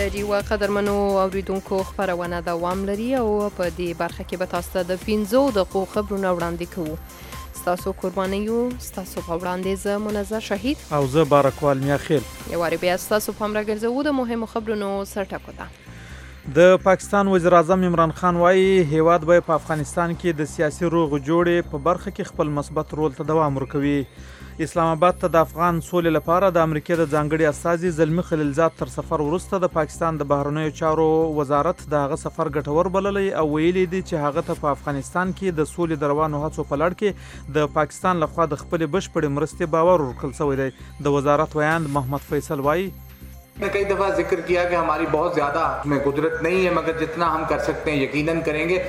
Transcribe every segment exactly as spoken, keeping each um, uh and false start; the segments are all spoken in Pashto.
لري و قدرمنو اوریدونکو خبرونه دوام لري او په دې برخه کې به تاسو ته د پنځو دقیقو خبرونه وړاندې کوو. ستاسو قرباني یو ستاسو په وړاندې زه منظر شهید او زه بارکوال میاخیل یو واری بیا ستاسو په امر ګرځو د مهمو خبرونو سرټکو ده. د پاکستان وزیر اعظم عمران خان وایي هیواد به په افغانستان کې د سیاسي روغ جوړې په برخه کې خپل مثبت رول ته دوام ورکوي. اسلام آباد ته د افغان سولې لپاره د امریکا د ځانګړي استازي زلمی خلیلزاد تر سفر وروسته د پاکستان د بهرنیو چارو وزارت د هغه سفر ګټور بللی او ویلي دي چې هغه ته په افغانستان کې د سولې د روانو هڅو په لړ کې د پاکستان لخوا د خپلې بشپړې مرستې باور ورکړل شوی دی. د وزارت ویاند محمد فیصل وایي نے کئی دفعہ ذکر کیا کہ ہماری بہت زیادہ ہمیں قدرت نہیں ہے مگر جتنا ہم کر سکتے ہیں یقیناً کریں گے.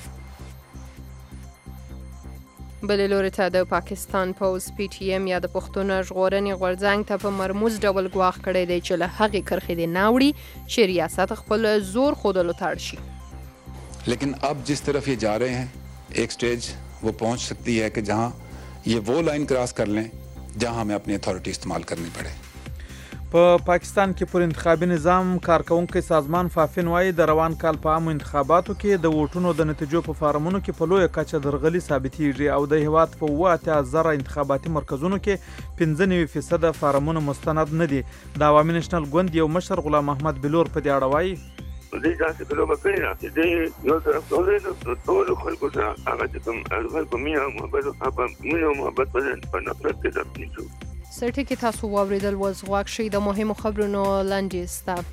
بلې لوري ته د پاکستان پوز پی ټی ایم یا د پښتون ژغورنې غورځنګ ته په مرموز ډول ګواښ کړی دی چې له هغې کرښې دې نه وړي چې ریاست خپل زور ښودلو ته اړ شي. لیکن اب جس طرف یہ جا رہے ہیں ایک سٹیج وہ پہنچ سکتی ہے کہ جہاں یہ وہ لائن کراس کر لیں جہاں ہمیں اپنی اتھارٹی استعمال کرنی پڑے. په پاکستان کې پر انتخابي نظام کارکونکي سازمان فافین وایي د روان کال په عامو انتخاباتو کې د ووټونو د نتیجو په فارمونو کې په لویه کچه درغلي ثابتېږي او د هیواد په اووه اتیا زره انتخاباتي مرکزونو کې پنځه نوي فیصده فارمونه مستند نه دي. د عوامي نېشنل ګوند یو مشر غلام محمد بلور په دې اړه وایي دې ځکه چې لوبه کوي چې دې یو طرف ټول ټول خلکو سره هغه چې کوم خلکو مینه محبت او مینه محبت په نفرت کې تبدیل شو. سرټی کې تاسو واوریدل وز غواک شي د مهمو خبرونو لاندې ستا.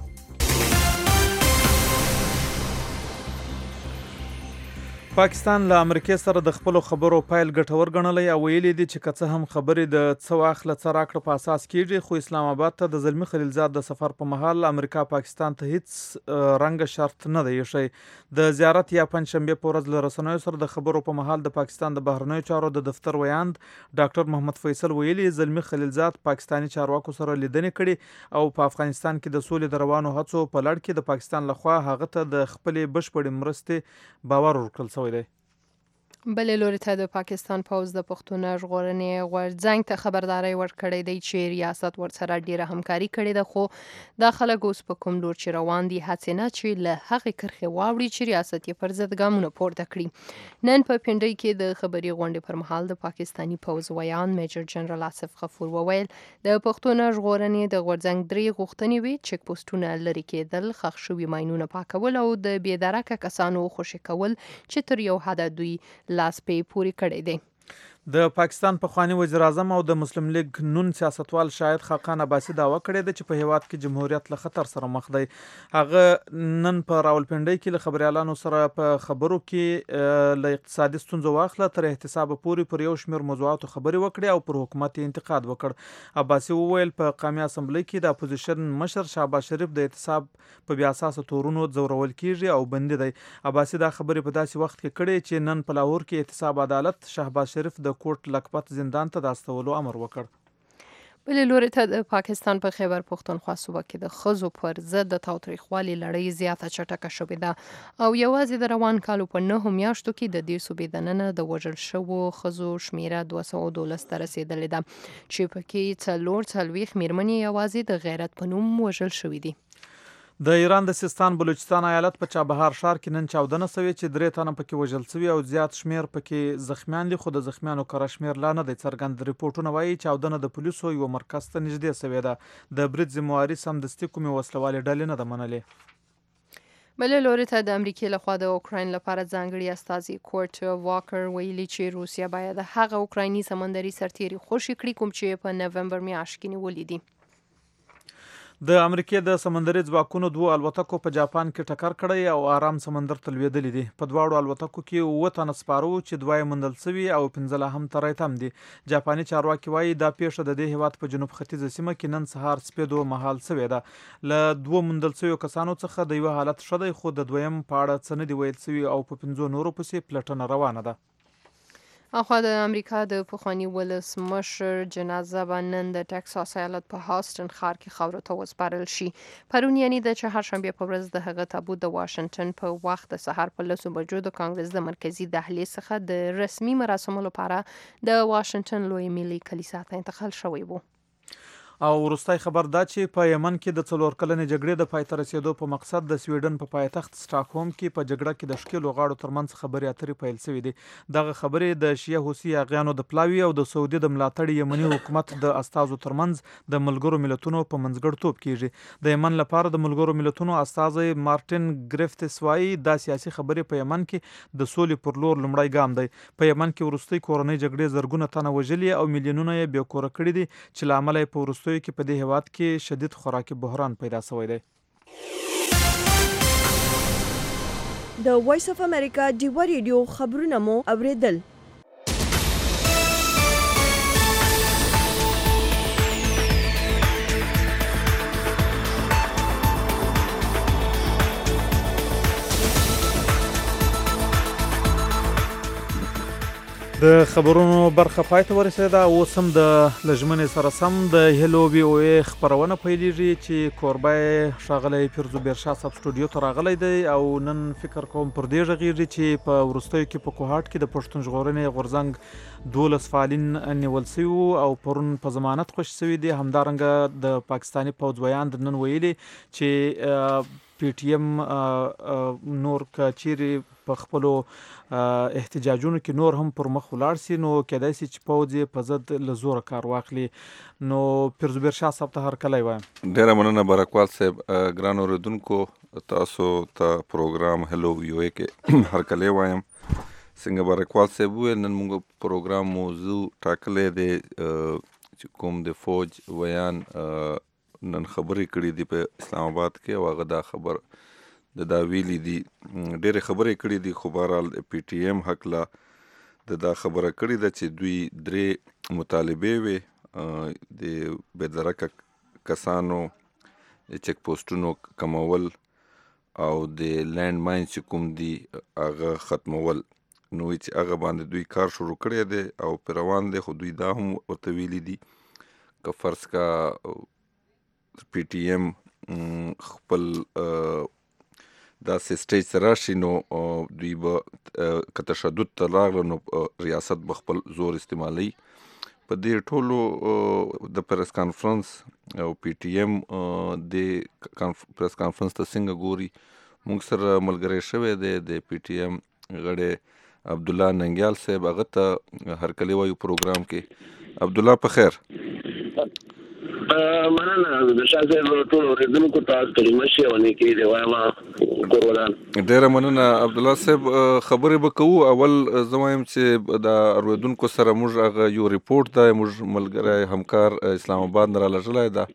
پاکستان له امریکا سره د خپلو خبرو پایل ګټور ګڼلی او ویلي دي چې که څه هم خبرې د څه واخله څه راکړه په اساس کېږي خو اسلام آباد ته د زلمی خلیلزاد د سفر په مهال امریکا پاکستان ته هیڅ رنګ شرط نه دی ایښی. د زیارت یا پنجشنبې په ورځ له رسنیو سره د خبرو په مهال د پاکستان د بهرنیو چارو د دفتر ویاند ډاکټر محمد فیصل ویلي زلمی خلیلزاد پاکستاني چارواکو سره لیدنې کړي او په افغانستان کې د سولې د روانو هڅو په لړ کې د پاکستان لخوا هغه ته د خپلې بشپړې مرستې باور ورکړل شوی دی. بلې لوري ته د پاکستان پوز د پښتون ژغورنې غورځنګ ته خبرداري ورکړې دی چې ریاست ورسره ډیره همکاري کړې ده خو دا خلک اوس په کوم لور چې روان دي هڅې نه چې له هغې کرښې واوړي چې ریاست یې پر ضد ګامونه پورته کړي. نن په پنډۍ کې د خبري غونډې پر مهال د پاکستاني پوز ویان میجر جنرال آصف غفور وویل د پښتون ژغورنې د غورځنګ درې غوښتنې وي چک پوسټونه لرې کېدل ښخ شوي ماینونه پاکول او د بې درکه کسانو خوشي کول چې تر یو حده دوی لاس پې پوری کړی دی. د پاکستان پخوانی وزیر اعظم او د مسلم لیگ نون سیاستوال شاهد خاقان عباسي دعوه کړې ده چې په هیواد کې جمهوریت له خطر سره مخ دی. هغه نن په راولپنډۍ کې له خبريالانو سره په خبرو کې له اقتصادي ستونزو واخله تر احتساب پورې پر یو شمېر موضوعاتو خبرې وکړې او پر حکومت انتقاد وکړ. عباسي وویل په قومي اسمبلی کې د اپوزیشن مشر شهباز شریف د احتساب په بیا اساسه تورونو ځورول کیږي او بندي دی. عباسي دا خبرې په داسې وخت کې کړې چې نن په لاهور کې احتساب عدالت شهباز شریف د کوټ لکپت زندان ته د استولو امر وکړ. بلې لوري ته د پاکستان په خیبر پښتونخوا صوبه کې د ښځو پر ضد د تاوتریخوالي لړۍ زیاته چټکه شوې ده او یوازې د روان کالو په نهو میاشتو کې د دې صوبې دننه د وژل شوو ښځو شمیره دوه سوه دولس ته رسېدلې ده چې پکې څلور څلوېښت مېرمنې یوازې د غیرت په نوم وژل شوې دي. د ایران د سیستان بلوچستان ایالت په چابهار ښار کې نن چاودنه سوې چې درې تنه پکې وژل سوي او زیات شمیر پکې زخمیان دي خو د زخمیانو کره شمیر لا نه دی څرګند. ریپورټونه وایي چاودنه د پولیسو یو مرکز ته نږدې سوې ده. د برید ذمهواري سمدستي کومې وسلوالې ډلې نه ده منلې. بلې لوري ته د امریکې لخوا د اوکراین لپاره ځانګړي استازي کورټ واکر ویلي چې روسیه باید هغه اوکرایني سمندري سرتیري خوشي کړي کوم چې په نومبر میاشت کې نیولي دي. د امریکې د سمندري ځواکونو دوه الوتکو په جاپان کې ټکر کړی او آرام سمندر ته لوېدلي دي. په دواړو الوتکو کې اووه تنه سپاره وو چې دوه یې موندل سوي او پنځه لا هم تری تم دي. جاپاني چارواکي وایي دا پیښه د دې هیواد په جنوب ختیځه سیمه کې نن سهار سپېدو مهال سوې ده. له دوه موندل سویو کسانو څخه د یوه حالت ښه دی خو د دویم په اړه څه نه دي ویل سوي او په پنځو نورو پسې پلټنه روانه ده. اخوا د امریکا د پخواني ولسمشر جنازه به نن د ټکساس ایالت په هاستن ښار کې خاورو ته وسپارل شي. پرون یعنې د چهارشنبې په ورځ د هغه تابوت د واشنګټن په وخت د سهار په لسو بجو د کانګرس د مرکزي دهلیز څخه د رسمي مراسمو لپاره د واشنګټن لوی ملي کلیسا ته انتقال شوی و. او وروستی خبر دا چې په یمن کې د څلور کلنې جګړې د پای ته رسیدو په مقصد د سویډن په پایتخت سټاکهولم کې په جګړه کې د ښکېلو غاړو ترمنځ خبرې اترې پیل شوې دي. دغه خبرې د شیعه حوثي اغیانو د پلاوي او د سعودي د ملاتړ یمني حکومت د استازو ترمنځ د ملګرو ملتونو په منځګړیتوب کیږي. د یمن لپاره د ملګرو ملتونو استازی مارټین ګریفتس وایي دا سیاسي خبرې په یمن کې د سولې پر لور لومړی ګام دی. په یمن کې وروستۍ کورنۍ جګړې زرګونه تنه وژلي او میلیونونه یې بې کوره کړي دي چې له امله یې په وروستیو کې په دې هیواد کې شدید خوراکي بحران پیدا شوی دی. د وایس اف امریکا ډیوا ریډیو خبرونه مو اوریدل. د خبرونو برخه پای ته ورسېده. اوس هم د لژمنې سره سم د هلو وی او ای خبرونه پیلېږي چې کوربه یې ښاغلی پیرزو بیرشاه صاحب سټوډیو ته راغلی دی او نن فکر کوم پر دې غږېږي چې په وروستیو کې په کوهاټ کې د پښتون ژغورنې غورځنګ دولس فعالین نیول شوي وو او پرون په ضمانت خوشي شوي دي. همدارنګه د پاکستاني پوځ ویان د نن ویلي چې پی ټی ایم نور که چیرې په خپلو احتجاجونو کې نور هم پر مخ ولاړ سي نو کېدای سي چې پوځ یې په ضد له زوره کار واخلي. نو پیرزو بیرشاه صاحب ته هرکلی وایم. ډېره مننه برکوال صاحب. ګران اورېدونکو تاسو ته پروګرام هلو وی او ای کې هرکلی وایم. څنګه برکوال صاحب وویل نن موږ پروګرام موضوع ټاکلی دی چې کوم د فوج ویان نن خبرې کړي دي په اسلام آباد کې او هغه دا خبر د دا ویلي دي ډېرې خبرې کړي دي خو بهرحال پی ټی ایم هکله د دا خبره کړې ده چې دوی درې مطالبې وې د بېدرکه کسانو د چک پوسټونو کمول او د لینډ ماین چې کوم دي هغه ختمول. نو چې هغه باندې دوی کار شروع کړی دی او پرې روان دی خو دوی دا هم ورته ویلي دي که فرض کا پی ټی ایم خپل داسې سټیج ته راشي نو دوی به که تشدد ته راغله نو ریاست به خپل زور استعمالوي. په دې ټولو د پریس کانفرنس او پی ټی ایم د پریس کانفرنس ته څنګه ګوري. موږ سره ملګری شوی دی د پی ټی ایم غړی عبدالله ننګیال صاحب، هغه ته هرکلی وایو پروګرام کې. عبدالله په خیر؟ مننه د شاه صاحب ټول اورېدونکو ته کلمه شي او نیکې دې وایم قربان. ډېره مننه عبدالله صاحب. خبرې به کوو. اول زه وایم چې د اورېدونکو سره موږ هغه یو ریپورټ دی موږ ملګری همکار اسلام آباد نه رالېږلی ده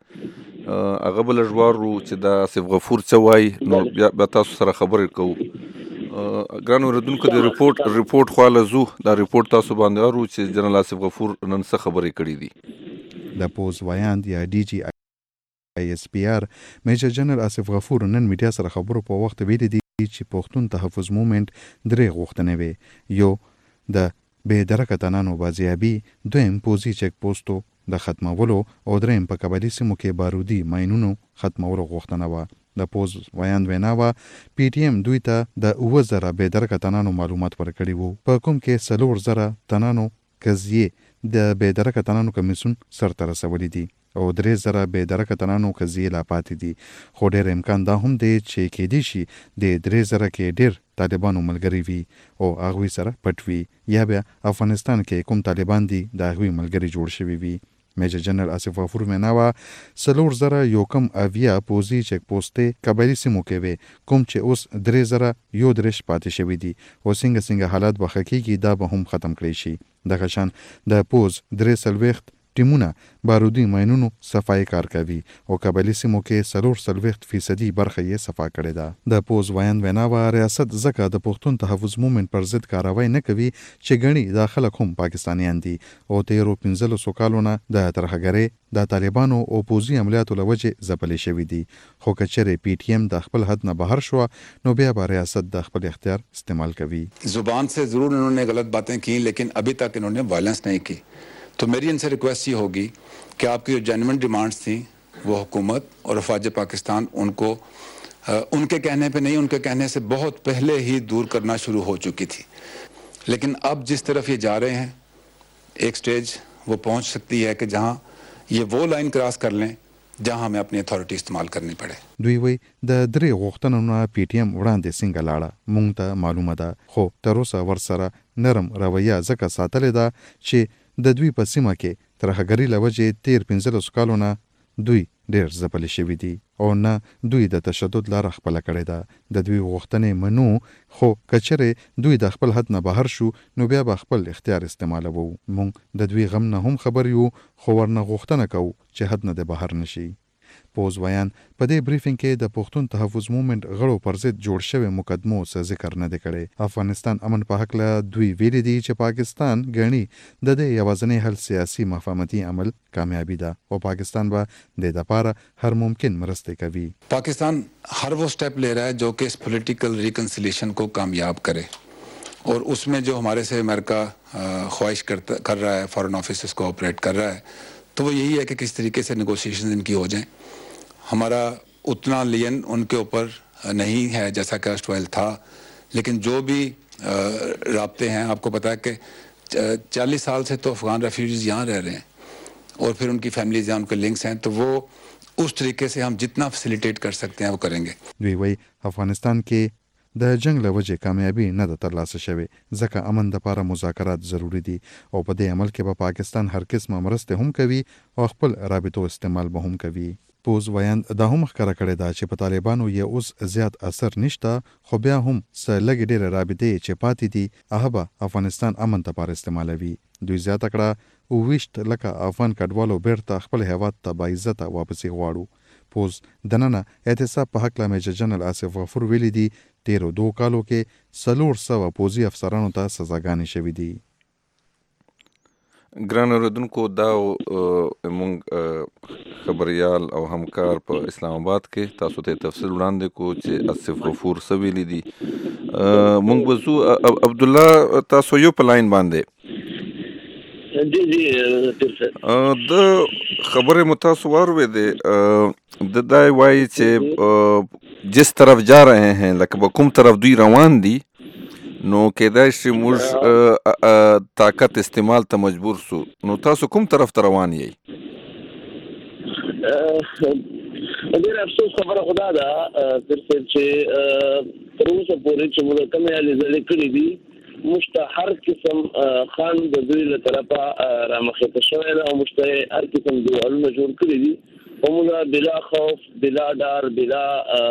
هغه به لږ واورو چې د آصف غفور څه وایي نو بیا تاسو سره خبرې کوو. ګران اورېدونکو د ریپورټ ریپورټ خواله ځو. دا ریپورټ تاسو باندې اورو چې جنرال آصف غفور نن څه خبرې کړي دي. د پوز ویاند یا ډي جی آی ایس پی آر میجر جنرال آصف غفور نن میډیا سره خبرو په وخت ویلي دي چې پښتون تحفظ مومنت درې غوښتنې وې. یو د بې درکه تنانو بازیابي، دویم پوځي چک پوسټو د ختمولو او دریم په قبایلي سیمو کې بارودي ماینونو ختمولو غوښتنه وه. د پوز ویاند وینا وه پی ټی ایم دوی ته د اووه زره بې درکه تنانو معلومات ورکړي وو په کوم کې څلور زره تنانو قضیې د بې درکه تنانو کمیسیون سرته رسولي دي او درې زره بې درکه تنانو قضیې لا پاتې دي. خو ډېر امکان دا هم دی چې کېدای شي د درې زره کې ډېر طالبانو ملګري وي او هغوی سره پټ وي یا بیا افغانستان کې کوم طالبان دي د هغوی ملګري جوړ شوي وي. میجر جنرال آصف غفور وینا وه څلور زره یو کم اویا پوځي چک پوسټې قبایلي سیمو کې وې کوم چې اوس درې زره یو درېش پاتې شوي دي او څنګه څنګه حالات به ښه کېږي دا به هم ختم کړی شي. دغه شان د پوځ درې څلوېښت ټیمونه بارودي ماینونو صفایي کار کوي او قبایلي سیمو کې څلور څلوېښت فیصدي برخه یې صفا کړې ده. د پوځ ویاند وینا وه ریاست ځکه د پښتون تحفظ مومنت پر ضد کاروای نه کوي چې ګڼي دا خلک هم پاکستانیان دي او تیرو پنځلسو کالو نه د ترهګرۍ د طالبانو او پوځي عملیاتو له وجې ځپلې شوي دي. خو که چیرې پی ټی ایم د خپل حد نه بهر شوه نو بیا به ریاست د خپل اختیار استعمال کوي. زبان سے ضرور انہوں نے غلط باتیں کی لیکن ابھی تک انہوں نے وائلنس نہیں کی. تو میری ان سے ریکویسٹ یہ ہوگی کہ آپ کی جو جینوئن ڈیمانڈز تھیں وہ حکومت اور افواج پاکستان ان کو ان کے کہنے پہ نہیں ان کے کہنے سے بہت پہلے ہی دور کرنا شروع ہو چکی تھی. لیکن اب جس طرف یہ جا رہے ہیں ایک سٹیج وہ پہنچ سکتی ہے کہ جہاں ये वो line cross कर लें जहां हमें अपनी अथॉरिटी इस्तेमाल करनी पड़े. دوی وی د درې غوښتنو نه پی ټی ایم وړاندې څنګه لاړه مونږ ته معلومه ده، خو تر اوسه ورسره نرم رویه ځکه ساتلې ده چې د دوی په سیمه کې ترهګرۍ له وجې تیر پنځلسو کالو نه دوی ډېر ځپلي شوي دي او نه دوی د تشدد لاره خپله کړې ده. د دوی غوښتنې منو، خو که چیرې دوی د خپل حد نه بهر شو نو بیا به خپل اختیار استعمالوو. مونږ د دوی غم نه هم خبر یو، خو ورنه غوښتنه کوو چې حد نه د بهر نشي. پوز ویان په دې بریفینګ کې د پښتون تحفظ موومنت غړو پر ضد جوړ شوی مقدمو څه ذکر نه دی کړی. افغانستان امن په هکله دوی ویلي دي چې پاکستان ګڼي د دې یوازینی حل سیاسي مفاهمتي عمل کامیابی ده او پاکستان به د دپاره هر ممکن مرسته کوي. पाकिस्तान हर वो स्टेप ले रहा है जो कि इस पॉलिटिकल रिकन्सिलिएशन को कामयाब करे और उसमें जो हमारे से अमेरिका ख्वाहिश करता कर रहा है, फॉरेन ऑफिस इसको ऑपरेट कर रहा है, तो वो यही है कि किस तरीके से नेगोशिएशन इनकी हो जाएं. हमारा उतना लियन उनके ऊपर नहीं है जैसा कि अस्टवाइल था, लेकिन जो भी राब्ते हैं, आपको पता है कि चालीस साल से तो अफगान रेफ्यूजीज यहाँ रह रहे हैं और फिर उनकी फैमिलीज यहाँ, उनके लिंक्स हैं, तो वो उस तरीके से हम जितना फैसिलिटेट कर सकते हैं वो करेंगे. دوی وی افغانستان کې د جنگ له وجې کامیابی نه ده ترلاسه شوې، ځکه امن دپاره مذاکرات ضروري دي او په دې عمل کې به پاکستان هر قسمه مرستې هم کوي او خپل رابطو استعمال به هم کوي. پوز ویان دا هم ښکاره کړې ده چې په طالبانو یې اوس زیات اثر نشته، خو بیا هم څه لږې ډېرې رابطې چې پاتې دي هغه به افغانستان امن دپاره استعمالوي. دوی زیاته کړه اوویشت لکه افغان کډوالو بیرته خپل هیواد ته باعزته واپسې غواړو. پوز دننه اعتصاب په هکله میجر جنرال آصف غفور ویلي دي تیرو دو کالو کې څلور سوه پوځي افسرانو ته سزاګانې شوي دي. ګران اوریدونکو، دا مونږ خبریال او همکار په اسلام آباد کې تاسو ته تفصیل وړاندې کو چې آصف غفور څه ویلي دي. مونږ به ځو عبدالله، تاسو یو په لاین باندې جی جی د خبرې مو تاسو واورېدې، د دا وایي چې جس طرف جا رہے ہیں لکه به کوم طرف دوی روان دي نو کېدای شي موږ طاقت استعمال ته مجبور سو. نو تاسو کوم طرف ته روان یئ؟ ډېر افسوس خبره خدا ده چې تر اوسه پورې چې موږ کومې هلې ځلې کړي دي موږ ته هر قسم خان د دوی له طرفه رامخېته شوی ده او موږ ته هر قسم دیوالونه جوړ کړي دي او موږ بلا خوف، بلا ډار، بلا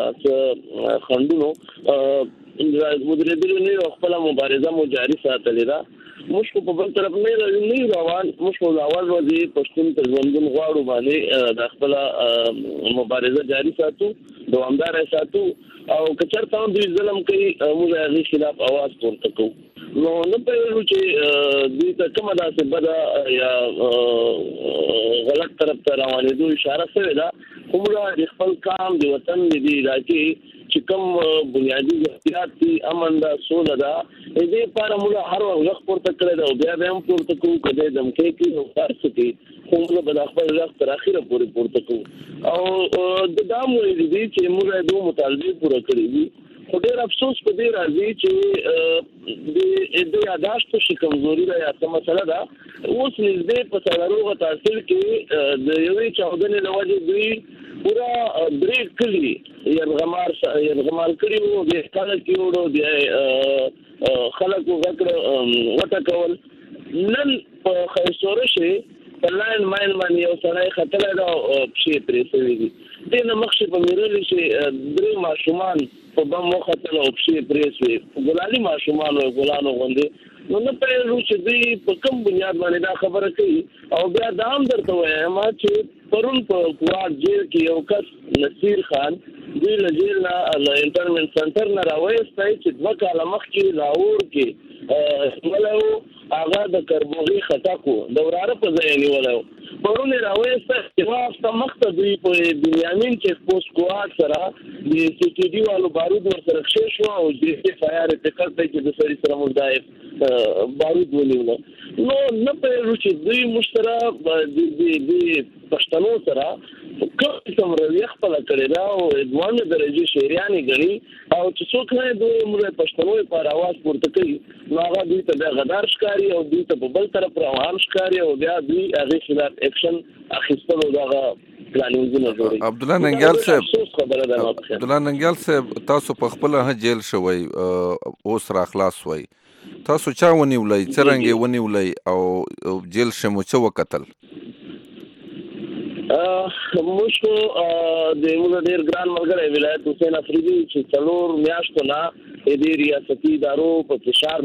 څه خنډونو مدرېدلي نه یو، خپله مبارزه مو جاري ساتلې ده. موږ خو په بل طرف نه یو روان، موږ خو د اول ورځې پښتون تر ژوندون غواړو باندې د خپله مبارزه جاري ساتو، دوامداره ساتو او که چېرته هم دوی ظلم کوي موږ د هغې خلاف اواز پورته کوو. نو نه پوهېږو چې دوی ته کومه داسې بده یا غلط طرف ته روانېدو اشاره شوې ده، خو موږ د خپل قام، د وطن، د دې علاقې چې کوم بنیادي ضرورت دي، امن ده، سوله ده، د دې لپاره موږ هر وخت غږ پورته کړی ده او بیا بیا هم پورته کوو. که دی دمکۍ کوي او هر څه کوي، خو موږ به د خپل غږ تر اخره پورې پورته کوو. او د دا مو ویلي دي چې موږ یې دوه مطالبې پوره کړي دي، خو ډېر افسوس په دې راځي چې د یاداشت شي کمزوري ده یا څه مسله ده. اوس نږدې په څلروغه تحصیل کې د یوې چاودنې له وجې دوی پورا درې کلي یرغمار یرغمال کړي وو، بیا خلک یې وړو، بیا خلک وکړه وټکول. نن په خیسوره شي په لاین ماین باندې یو سړی ختلی ده او پښې پرې شوي دي. دې نه مخکې په میرلي شي درې ماشومان په بم وختل او پښې پرې شوې، ګلالي ماشومان وو، ګلانو غوندې. نو نه پوهېږو چې دوی په کوم بنیاد باندې دا خبره کوي. او بیا دا هم درته وایم چې پرون په کوراټ جیل کې یو کس نصیر خان دوی له جیل نه له انټرمنټ سنټر نه راویستی چې دوه کاله مخکې لاهور کې نیولی و، هغه د کربوغي خټک و، د وراره په ځای یې نیولی و. پرون یې راویستی، یوه هفته مخته دوی په بنیامین چیک پوسټ کوارټ سره د سی ټي ډي والو بارود ورسره کښې شو او د اف آی آر یې پرې کړ دی چې د سړي سره موږ دا بارود ونیوله. نو نه پوهېږو چې دوی موږ سره د پښتنو سره کوم قسم رویه خپله کړې ده او دویمې درجې شعریان یې ګڼي او چې څوک نه دوی موږ پښتنو لپاره اواز پورته کوي نو هغه دوی ته بیا غدار ښکاري او دوی ته په بل طرف روان ښکاري او بیا دوی هغې خلاف اکشن اخیستلو دغه پلانینګونه جوړي. عبد الله ننګیال صاحب عبد الله ننګیال صاحب تاسو په خپل هه جیل شوي اوس را خلاص وای، تاسو چا ونیولای، څرنګه ونیولای او جیل شمو څه وکتل؟ موږ خو د موږ ډېر ګران ملګری ولایت حسین افریدي چې څلور میاشتو نه د دې ریاستي ادارو په فشار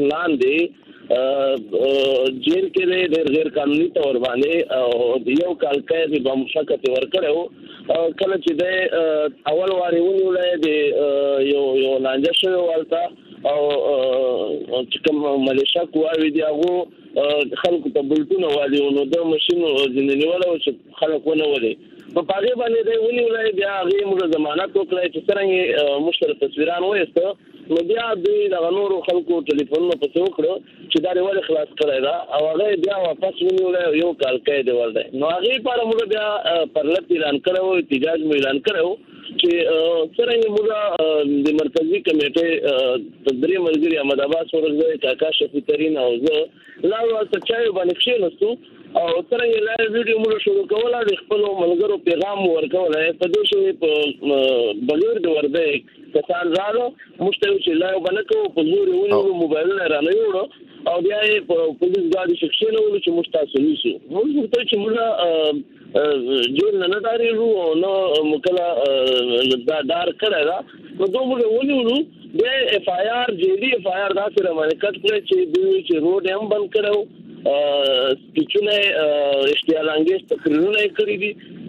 لاندې جیل کې ډېر غیر قانوني تور باندې او یو کال قید به مشکل ورکړو. کله چې د اول واري ونیولای د یو یو لانجه شوی والته او چې کوم ملیشیا قواوې دي هغه خلکو ته بلټونه والي نو د ماشینو ځینې ولو چې خلک ونه ولي په پاګې باندې دی ونیولای بیا هغه موږ ضمانت وکړای چې څنګه مشترک تصویران وایسته نو بیا د نورو خلکو ټلیفونونه په وکړو چې دا ول خلاص کړی دا او هغه بیا واپس ونیولای یو کال قید ورده. نو هغه پر موږ بیا پرلط اعلان کړو، احتجاج مو اعلان کړو چې څنګه موږ د مرکزی کمیټې تدری ملګری احمد آباد سورزه کاکا شفیع ترین او زه لا ورته چای باندې کښینستو او څنګه لایو ویډیو موږ شروع کوله د خپل ملګرو پیغام ورکول په دې شوی په بغیر د ورده کسان راغلو مشته چې لایو باندې کو په زور یو موبایل نه رانیوړو او بیا په پولیس غاډي شخصي نو چې مستاسو نیسو موږ ته چې موږ جیل نه داري وو نو مکلا دا دار کړه دا نو دوه موږ ونیولو بیا اف آی آر جیلی اف آی آر دا سره باندې کټ کړی چې دوی چې روډ هم بند کړو سپیچونه اشتعال انګیز تقریرونه کړی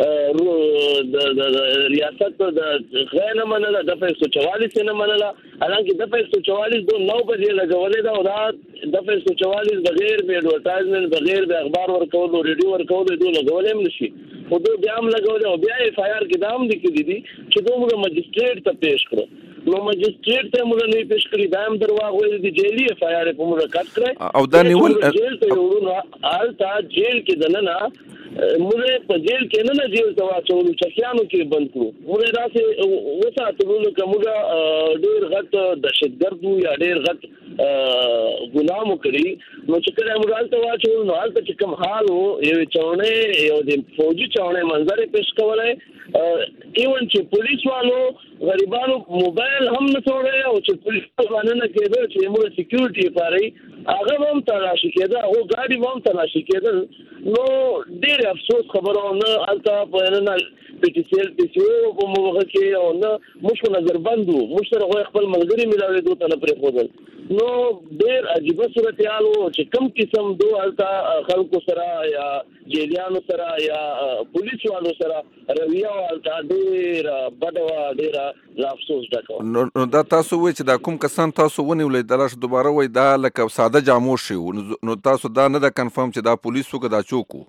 دي د ریاست د غیر نه منله د ایک سو چوالیس نه منله حالانکه د ایک سو چوالیس دو نو بجې لګولې دا او دا د ایک سو چوالیس بغیر به ایڈورټایزمنت بغیر به اخبار ورکول او ریډیو ورکول دوی لګولې هم نشي خو دوی بیا هم لګولې او بیا اف آی آر کې دام لیکلي دي چې دوی موږ مجستریټ ته پیښ کړو نو مجستریټ ته موږ نه پیښ کړی دا هم درواغ وایي دي جیلی اف آی آر په موږ کټ کړی او دا نیول جیل ته وروڼه آلتا جیل کې دننه موږ په جیل کې نه نه جیل ته واچولو چکیانو کې بند کړو موږ داسې وساتلو لکه موږ ډېر غټ دهشتګرد یا ډېر غټ ګناه مو کړی نو چې کله موږ آلته واچولو نو آلته چې کوم حال و یو چاونه یو د فوجي چاونه منظر پیش کولای ایون چې پولیس والو غریبانو موبایل هم نه توړي او چې پولیس باندې نه کېدل چې موږ سکیورټي پاري هغه هم تلاشي کېده او ګاډي هم تلاشي کېدل نو ډېر افسوس خبرونه الته په نه پی ټی سی ایل پی سی او په موږ کې او نه مشو نظر بندو مشترک خپل ملګری ملاوي دوه تنه پرې خودل نو ډېر عجیب صورتحال وو چې کم قسم دوه الته خلکو سره یا جیلیانو سره یا پولیس والو سره رویه الته ډېر بدوا ډېر افسوس ډکو. نو دا تاسو وایي چې دا کوم کسان تاسو ونیولې دلاش دوباره وایي دا لکه ساده جامو شي نو تاسو دا نه دا کنفرم چې دا پولیسو که دا چوکو؟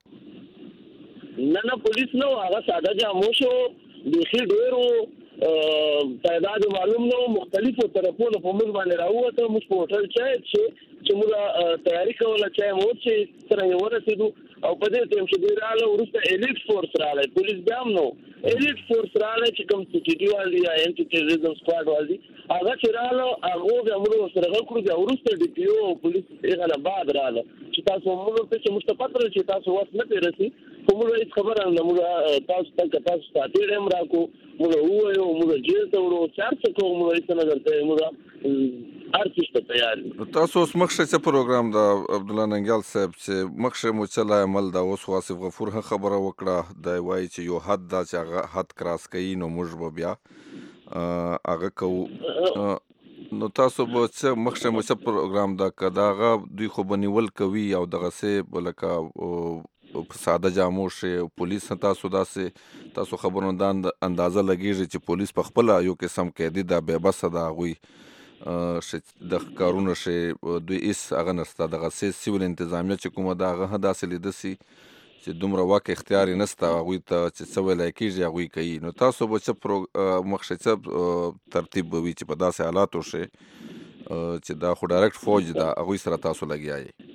نه نه پولیس نو هغه ساده جامو شو بیخي ډېرو تعداد معلوم نو مختلفو طرفونو په موږ باندې راووته موږ په هوټل چای چې موږ تیاری کوله چای مو چې څنګه ورسېدو او په دې ټیم کې دوی رااله وروسته الیټ فورس رااله پولیس بیا هم نو الیټ فورس رااله چې کوم سی ټي ټي والي یا انټي ټیرریزم سکواډ والي هغه چې رااله هغه بیا موږ سره غوړو بیا وروسته ډي پی او پولیس هغه نه بعد رااله چې تاسو موږ ته چې مستفاتره چې تاسو وخت نه پیرسي کومه هیڅ خبره نه موږ تاسو ته تاسو ته هم راکو موږ وایو موږ جیل ته ورو چار څه کوو موږ هیڅ نه درته موږ ارتش ته تیار یو. تاسو اوس مخشه څه پروګرام دا عبد الله ننګیال صاحب چې مخشه مو چلا عمل دا اوس واصف غفور هم خبره وکړه دا وایي چې یو حد دا چې هغه حد کراس کوي نو موږ به بیا هغه کوو نو تاسو به څه مخشه مو څه پروګرام دا که هغه دوی خو به نیول کوي او دغسې لکه په ساده جامو شي پولیس تاسو داسې تاسو خبرونه دا اندازه لګیږي چې پولیس په خپله یو قسم قیدي دا بې بسه د هغوی د کارونه شي دوی هېڅ هغه نشته دغسې سیول انتظامیه چې کومه ده هغه هم داسې لیده سي چې دومره واک اختیار یې نشته هغوی ته چې څه ویلی کېږي هغوی کوي نو تاسو به څه پرو مخکې څه ترتیب به وي چې په داسې حالاتو شي چې دا خو ډایرکټ فوج ده هغوی سره تاسو لګیا یې؟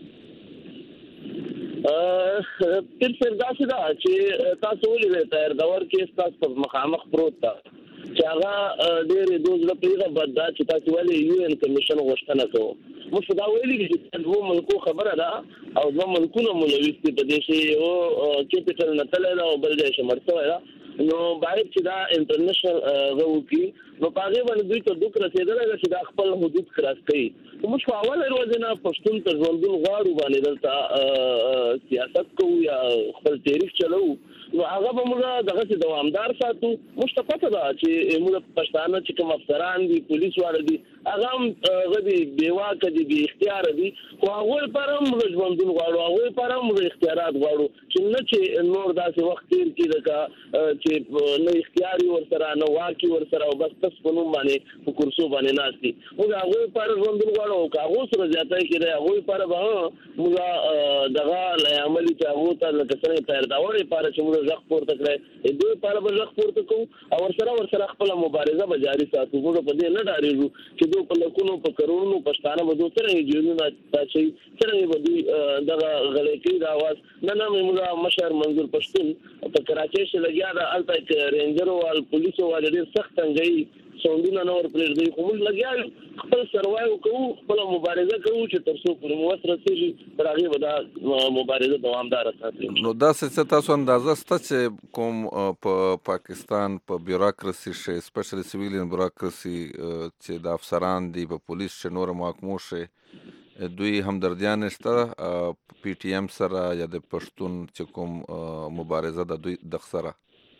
پیر صاحب داسې ده چې تاسو ولیدئ طاهر دور کې ستاسو په مخامخ پروت ده چې هغه ډېرې دوز له پرېغه بد ده چې تاسو ولې یو این کمیشن غوښتنه کوو موږ دا ویلي چې دوه ملکو خبره ده او دوه ملکونه ملوث دي په دې شی او کیپټل نه تلل او بل ځای شمرته ده نو باید چې دا انټرنیشنل غو کې نو پاګې باندې دوی ته دوک رسیدل چې دا خپل حدود کراس کړي موږ په اول ورځ نه پښتون ته ژوندون غواړو باندې دلته سیاست کوو یا خپل تاریخ چلو نو هغه به موږ دغه چې دوامدار ساتو موږ ته پته ده چې موږ پښتانه چې کوم افسران دي پولیس والا دي هغه هم غدي بیواکه دي بي اختیار دي خو هغه لپاره موږ ژوندون غواړو هغه لپاره موږ اختیارات غواړو چې نه چې نور داسې وخت تیر کړي لکه چې نه اختیاري ورسره نه واکي ورسره او بس تاسو په نوم باندې په کورسو باندې ناشتي موږ هغه لپاره ژوندون غواړو او هغه سره زیاتای کړي هغه لپاره به موږ دغه عملي چې هغه ته لکه څنګه تیر دا وړي لپاره چې موږ ځخ پورته کړی دوی لپاره به ځخ پورته کوو او ورسره ورسره خپل مبارزه به جاري ساتو موږ په دې نه ډاریږو چې دوی په لکونو په کروڑونو پښتانه به دوی سره جوړونه تاسو سره به دوی دغه غلې کې د आवाज نه نه موږ مشر منظور پښتون په کراچۍ کې لګیا د الته رینجر او پولیسو والي ډېر سخت څنګه سوندونه نور پرې دی کوم لګیا خپل سروایو کوو خپل مبارزه کوو چې تر څو پر موثر رسېږي تر هغه ودا مبارزه دوامدار ساتي نو دا څه تاسو اندازه ست چې کوم په پاکستان په بیوروکراسي شي سپیشلی سیویلین بیوروکراسي چې د افسران دی په پولیس چې نور محکمو شي دوی همدردیان شته پی ټی ایم سره یا د پښتون چې کوم مبارزه د دوی د سره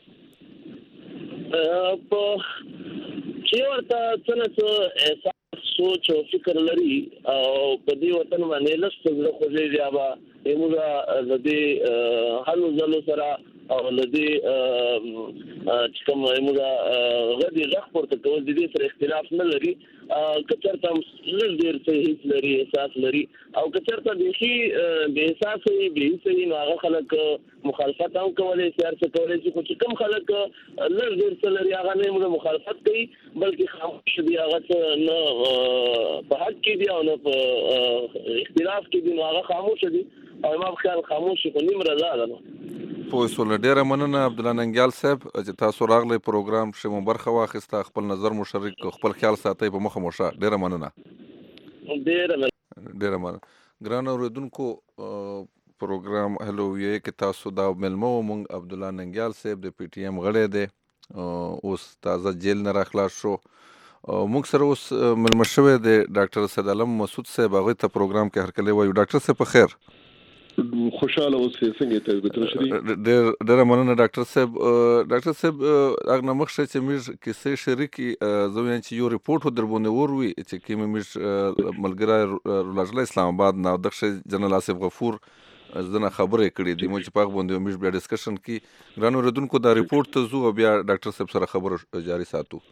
په چې ورته څنګه احساس سوچ او فکر لري او په دې وطن باندې لسته زړه خوځي یا با موږ د دې حلو زلو سره او لدی چې کوم موږ غدي ځخ پورته کول د دې سره اختلاف نه لري کچرته لږ ډیر صحیح لري احساس لري او کچرته د شي به احساس به صحیح نو هغه خلک مخالفت هم کولای سیار څه کولای چې چې کوم خلک لږ ډیر څه لري هغه نه موږ مخالفت کوي بلکې خاموش دي هغه نه په حق کې دي او نه په اختلاف کې دي نو هغه خاموش دي او ما خیال خاموش کو نیم رضا ده په سول ډیره مننه عبد الله ننګیال صاحب چې تاسو راغلی پروګرام شمو برخه واخیسته خپل نظر مشارک خپل خیال ساتي په مخه مشه ډیره مننه ډیره ډیره مننه ګران اوریدونکو پروګرام هلو وی کې تاسو دا ملمو مونږ عبد الله ننګیال صاحب د پی ټی ایم غړی دی اوس تازه جیل نه راخلاص شو مونږ سره اوس ملمه شوی دی ډاکټر سید علم مسعود صاحب هغه ته پروګرام کې هرکلی وایو ډاکټر صاحب په خیر خوشاله اوسئ څنګه ته ګټل شي ډېر ډېر مننه ډاکټر صاحب ډاکټر صاحب هغه مخ چې موږ کیسې شریکي زوین چې یو ریپورت دربونه وروي چې کې موږ ملګری راجل اسلام آباد نه دغه جنرال آصف غفور زنه خبرې کړې دي موږ په هغه باندې موږ بیا ډسکشن کې ګرانو ردونکو دا ریپورت ته زو بیا ډاکټر صاحب سره خبرو جاري ساتو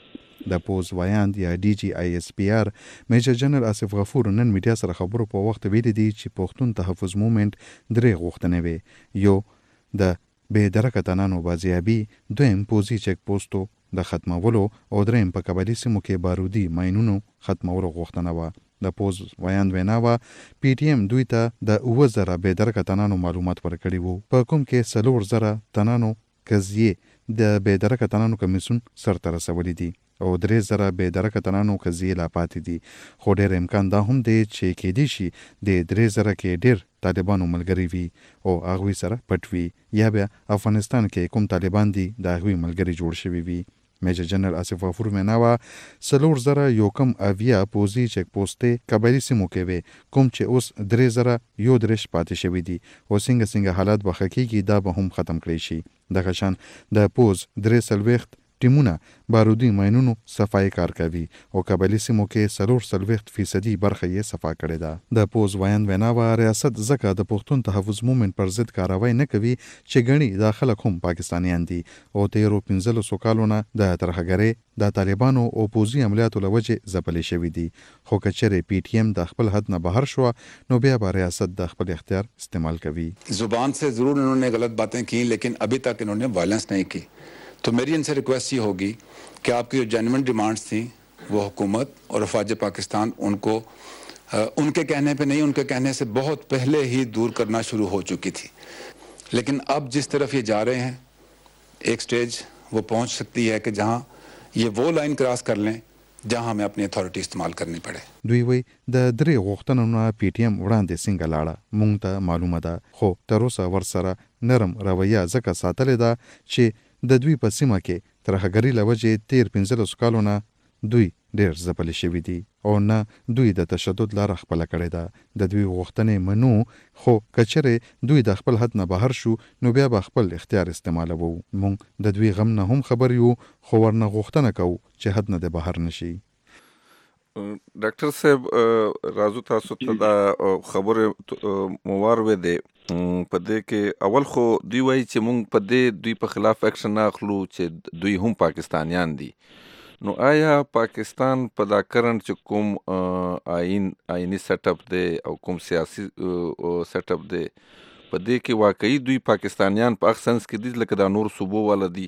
د پوز وایاند یا ډي جی آی اس پی آر میجر جنرال آصف غفور نن میډیا سره خبرو په وخت ویلي دي چې پښتون تحفظ موومېنټ درې غوښتنې وي یو د بې درکه تنانو بازیابي دویم پوزي چک پوسټو د ختمولو او دریم په قبایلي سیمو کې بارودي ماینونو ختمولو غوښتنه وه د پوز وایاند وینا وه پی ټی ایم دوی ته د اوه زره بې درکه تنانو معلومات ورکړي وو په کوم کې څلور زره تنانو قضیې د بې درکه تنانو کمیسیون سرته رسولي دي او درې زره بې درکه تنانو قضیې لا پاتې دي خو ډېر امکان دا هم دی چې کېدی شي د درې زره کې ډېر طالبانو ملګري وي او هغوی سره پټ وي یا بیا افغانستان کې کوم طالبان دي د هغوی ملګري جوړ شوي وي میجر جنرال آصف غفور وینا وه څلور زره یو کم اویا پوزي چک پوسټې قبایلي سیمو کې وي کوم چې اوس درې زره یو درېش پاتې شوي دي او څنګه څنګه حالات به ښه کېږي دا به هم ختم کړی شي دغه شان د پوز درې څلوېښت ټیمونه بارودي ماینونو صفای کار کوي او قبایلي سیمو کې څلور څلوېښت فیصدي برخه یې صفا کړې ده د پوز وایاند وینا وه ریاست ځکه د پښتون تحفظ موومېنټ پر ضد کاروای نه کوي چې ګڼي دا خلک هم پاکستانیان دي او تیرو پنځلسو کالو نه د ترهګرۍ د طالبانو او پوځي عملیاتو له وجې ځپلې شوي دي خو که چیرې پی ټی ایم د خپل حد نه بهر شوه نو بیا به ریاست د خپل اختیار استعمال کوي زبان سے ضرور انہوں نے غلط باتیں کی لیکن ابھی تک انہوں نے وائلنس نہیں کی تو میری ان سے ریکویسٹ یہ ہوگی کہ آپ کی جو جینوئن ڈیمانڈس تھیں وہ حکومت اور افواج پاکستان ان کو ان کے کہنے پہ نہیں ان کے کہنے سے بہت پہلے ہی دور کرنا شروع ہو چکی تھی لیکن اب جس طرف یہ جا رہے ہیں ایک سٹیج وہ پہنچ سکتی ہے کہ جہاں یہ وہ لائن کراس کر لیں जहां हमें अपनी अथॉरिटी इस्तेमाल करनी पड़े। دوی وی د درې غوښتنو نه پی ټی ایم وړاندې څنګه لاړه مونږ ته معلومه ده، خو تر اوسه ورسره نرم رویه ځکه ساتلې ده چې د دوی په سیمه کې ترهګرۍ له وجې تیر پنځلسو کالو نه دوی ډېر ځپلي شوي دي او نه دوی د تشدد لاره خپله کړې ده. د دوی غوښتنې منو، خو که چیرې دوی د خپل حد نه بهر شو نو بیا به خپل اختیار استعمالوو. مونږ د دوی غم نه هم خبر یو، خو ورنه غوښتنه کوو چې حد نه د بهر نشي. ډاکټر صاحب راځو تاسو ته دا خبرې موار وې دی په دې کې اول خو دوی وایي چې مونږ په دې دوی په خلاف اکشن نه اخلو چې دوی هم پاکستانیان دي. نو آیا پاکستان په دا کرنټ چې کوم آئین آئینی سیټ اپ دی او کوم سیاسي سیټ اپ دی په دې کې واقعي دوی پاکستانیان په هغه سنس کې دي لکه دا نور صوبو والا دي؟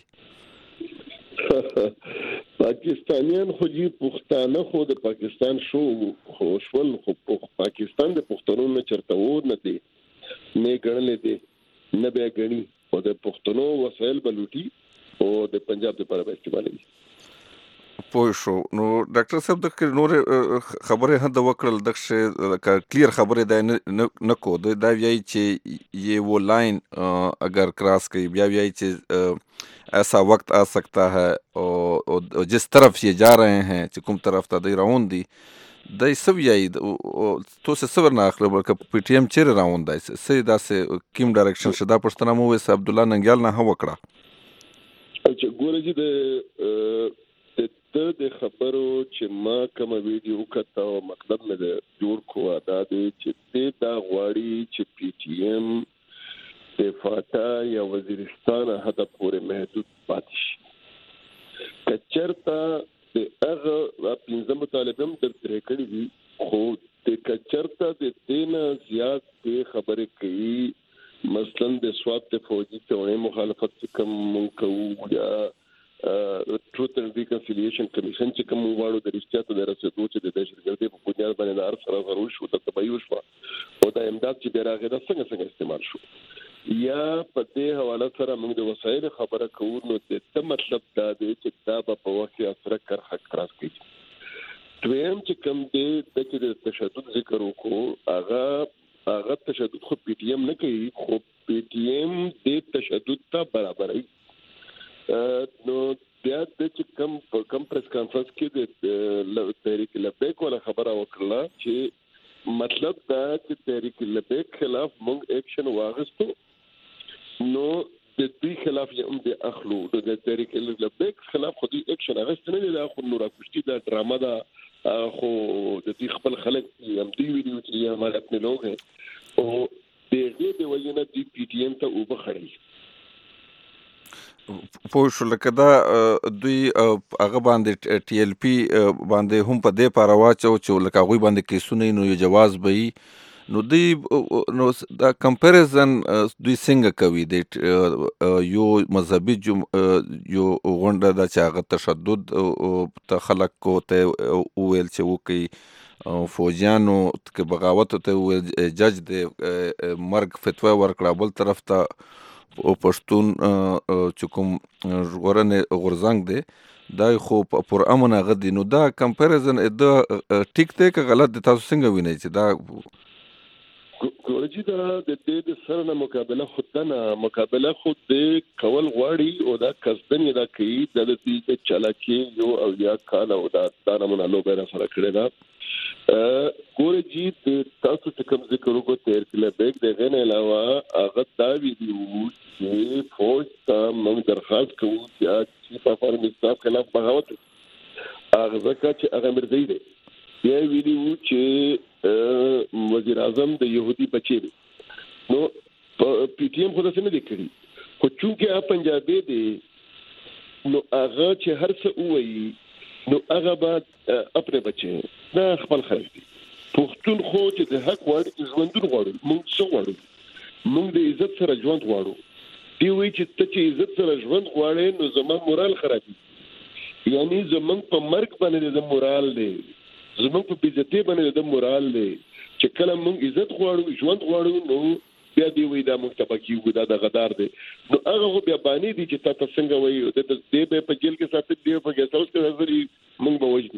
پاکستانیان خو جی پښتانه خو د پاکستان شو خو شول خو پاکستان د پښتنو نه چرته و نه دی نه ګڼلې دي نه بیا ګڼي او د پښتنو وسایل بلوټي او د پنجاب لپاره به استعمالوي. پوه شو. نو ډاکټر صاحب د نور خبرې هدا وکړل دغه کلیر خبرې دا نه کو دا وایي چې یہ وہ لائن اگر کراس کی بیا وایي چې ایسا وقت آ سکتا ہے اور جس طرف یہ جا رہے ہیں چې کوم طرف ته دی روان دي دا سب یای تو څه صبر نه اخلو بلکې پی ټی ایم چیرې روان دی سې دا سه کیم ډایرکشن شدا پښتنه مو وس عبد الله ننګیال نه وکړه. چې ګورې چې د د خبرو چې ما کوم ویډیو کته او مطلب مې جوړ کو دا دی چې دا غواړي چې پی ټی ایم د فاتا یا وزیرستان هدا پورې محدود پاتې شي. کچرتا د هغه پنځه مطالبه در درې کړې دي خو د کچرتا د دین زیات د خبرې کوي مثلا د سواد ته فوجي ته مخالفت کوم کوو یا ټروت اینڈ ریکنسیلیشن کمیشن چې کوم واړو د رښتیا ته درسېدو چې د دهشتګردۍ په بنیاد باندې د هر سره ضرور شو د تبعیض شو او د امداد چې بیرغه د څنګه څنګه استعمال شو یا په دې حواله سره موږ د وسایل خبره کوو نو د څه مطلب دا دی چې دا په وخت اثر کر حق کراس کوي. دویم چې کوم دی د چې د تشدد ذکر وکړو هغه هغه تشدد خو پی ټی ایم نه کوي خو پی ټی ایم د تشدد ته برابرای نو بیا د چې کم کم پریس کانفرنس کې د تحریک لبیک ولا خبره وکړه چې مطلب دا چې تحریک لبیک خلاف موږ اکشن واغستو نو د دې خلاف یم د اخلو د تحریک لبیک خلاف خو دې اکشن اغستنه نه دا خو نور اکوشتي دا ډراما دا خو د دې خپل خلک یم دی ویډیو چې هغه خپل لوګ او دغه د وجنه دی پی ټی ایم ته وبخړی. پوه شو لکه دا دوی هغه باندې ټي ایل پی باندې هم په دې پاره واچو چې لکه هغوی باندې کیسونه نو یو جواز به وي نو دوی نو دا کمپیریزن دوی څنګه کوي د یو مذهبي یو غونډه دا چې هغه تشدد ته خلک کو ته ویل چې وکي فوجیانو کې بغاوت ته ویل جج د مرګ فتوا ورکړه بل طرف ته او پښتون چې کوم ژغورنې غورځنګ دی دا خو پر امن غدي نو دا کمپیریزن د ټیک ته که غلط د تاسو څنګه وینئ چې دا ګورجی دا د دې د سره نه مقابله خود نه مقابله خود د کول غواړي او دا قصدن دا کوي د دې چلاکی یو او یا کال او دا تارمن له بیر سره کړی دا ګورجی تاسو څه کوم ذکر وکړو تیر کله بیگ دغه نه علاوه هغه دا ویډیو چې فوج ته موږ درخواست کوو چې په فارم استاف خلاف بغاوت هغه ځکه چې هغه مرزي دی یا ویډیو چې وزیر اعظم د يهودي بچی نو پی ټی ایم خو څه نه دی کړی خو چونکه هغه پنجابي دی نو هغه چې هر څه وایي نو هغه بعد خپل بچی دا خپل خلک دي پښتون خو چې د حق وړ ژوندون غواړي موږ څه غواړو موږ د عزت سره ژوند غواړو دی وی چې ته چې عزت سره ژوند غواړې نو زموږ مورال خرابي یعنی زموږ په مرګ باندې د مورال دی زموږ په بیزتی باندې د مورال دی چې کله موږ عزت غواړو ژوند غواړو نو بیا دی وی دا موږ تبکیو دا د غدار دی نو هغه بیا باندې دي چې تاسو څنګه وایي د دې په جیل کې ساتل دی په ګساوس کې ځري موږ به وځي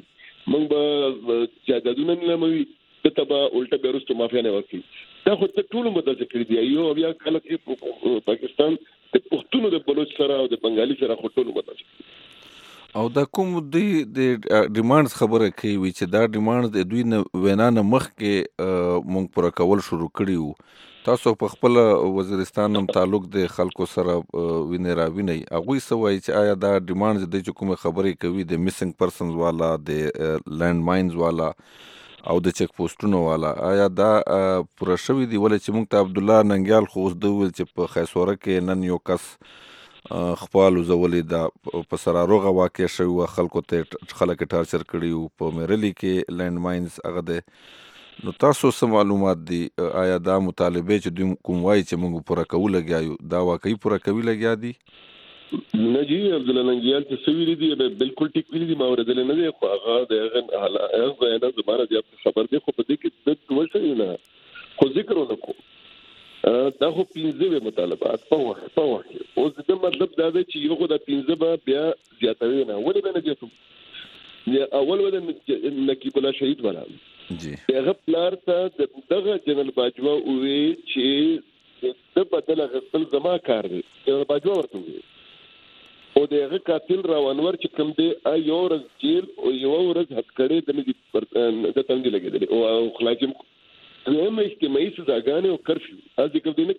موږ به جادادونه نلموي ته به الټه بیرستو مافیا نه ورکي دا خو ته ټول متاسف کړی دی یو بیا کله چې پاکستان د پښتون د بلوچ سره او د بنگالي سره خو ټول متاسف او دا کوم دی د ډیمانډز خبره کوي چې دا ډیمانډز د دوی نه وینا نه مخکې مونږ پوره کول شروع کړي وو تاسو په خپل وزیرستان هم تعلق د خلکو سره وینې راوینئ هغوی څه وایي چې آیا دا ډیمانډز دی چې کومې خبرې کوي د میسنګ پرسنز والا د لینډ ماینز والا او د چک پوسټونو والا آیا دا پوره شوي دي ولې چې مونږ ته عبدالله ننګیال خو اوس ده وویل چې په خیسوره کې نن یو کس خپل زولې دا په سراروغه واقع شوی و خلکو ته خلک ټارچر کړي وو په میرلی کې لینډ ماینز هغه ده نو تاسو څه معلومات دي آیا دا مطالبه چې دوی کوم وایي چې موږ پوره کوو لګیا یو دا واقعي پوره کوي لګیا دي نه جی عبدالله ننګیال چې څه ویلي دي بالکل ټیک ویلي دي ما اورېدلی نه دی خو هغه د هغه هغه نه زمانه زیات خبر دی خو په دې کې د ټول څه نه خو ذکر ونکړو دا خو پنځه مطالبات په وخت په وخت اوس د مطلب دا دی چې یو خو د پنځه به بیا زیاتوي نه ولې به نه زیاتو یا اول ولې نقیب الله شهید ولا جی هغه پلار ته دغه جنرال باجوا وې چې د بدل غسل زما کار دی جنرال باجوا ورته وې او دغه قاتل راونور چې کوم دی یو ورځ جیل او یو ورځ هټکړې د دې د تنګ لګیدل او خلاصم هم اجتماعي سزاګانې او کرفیو از ذکر دی نه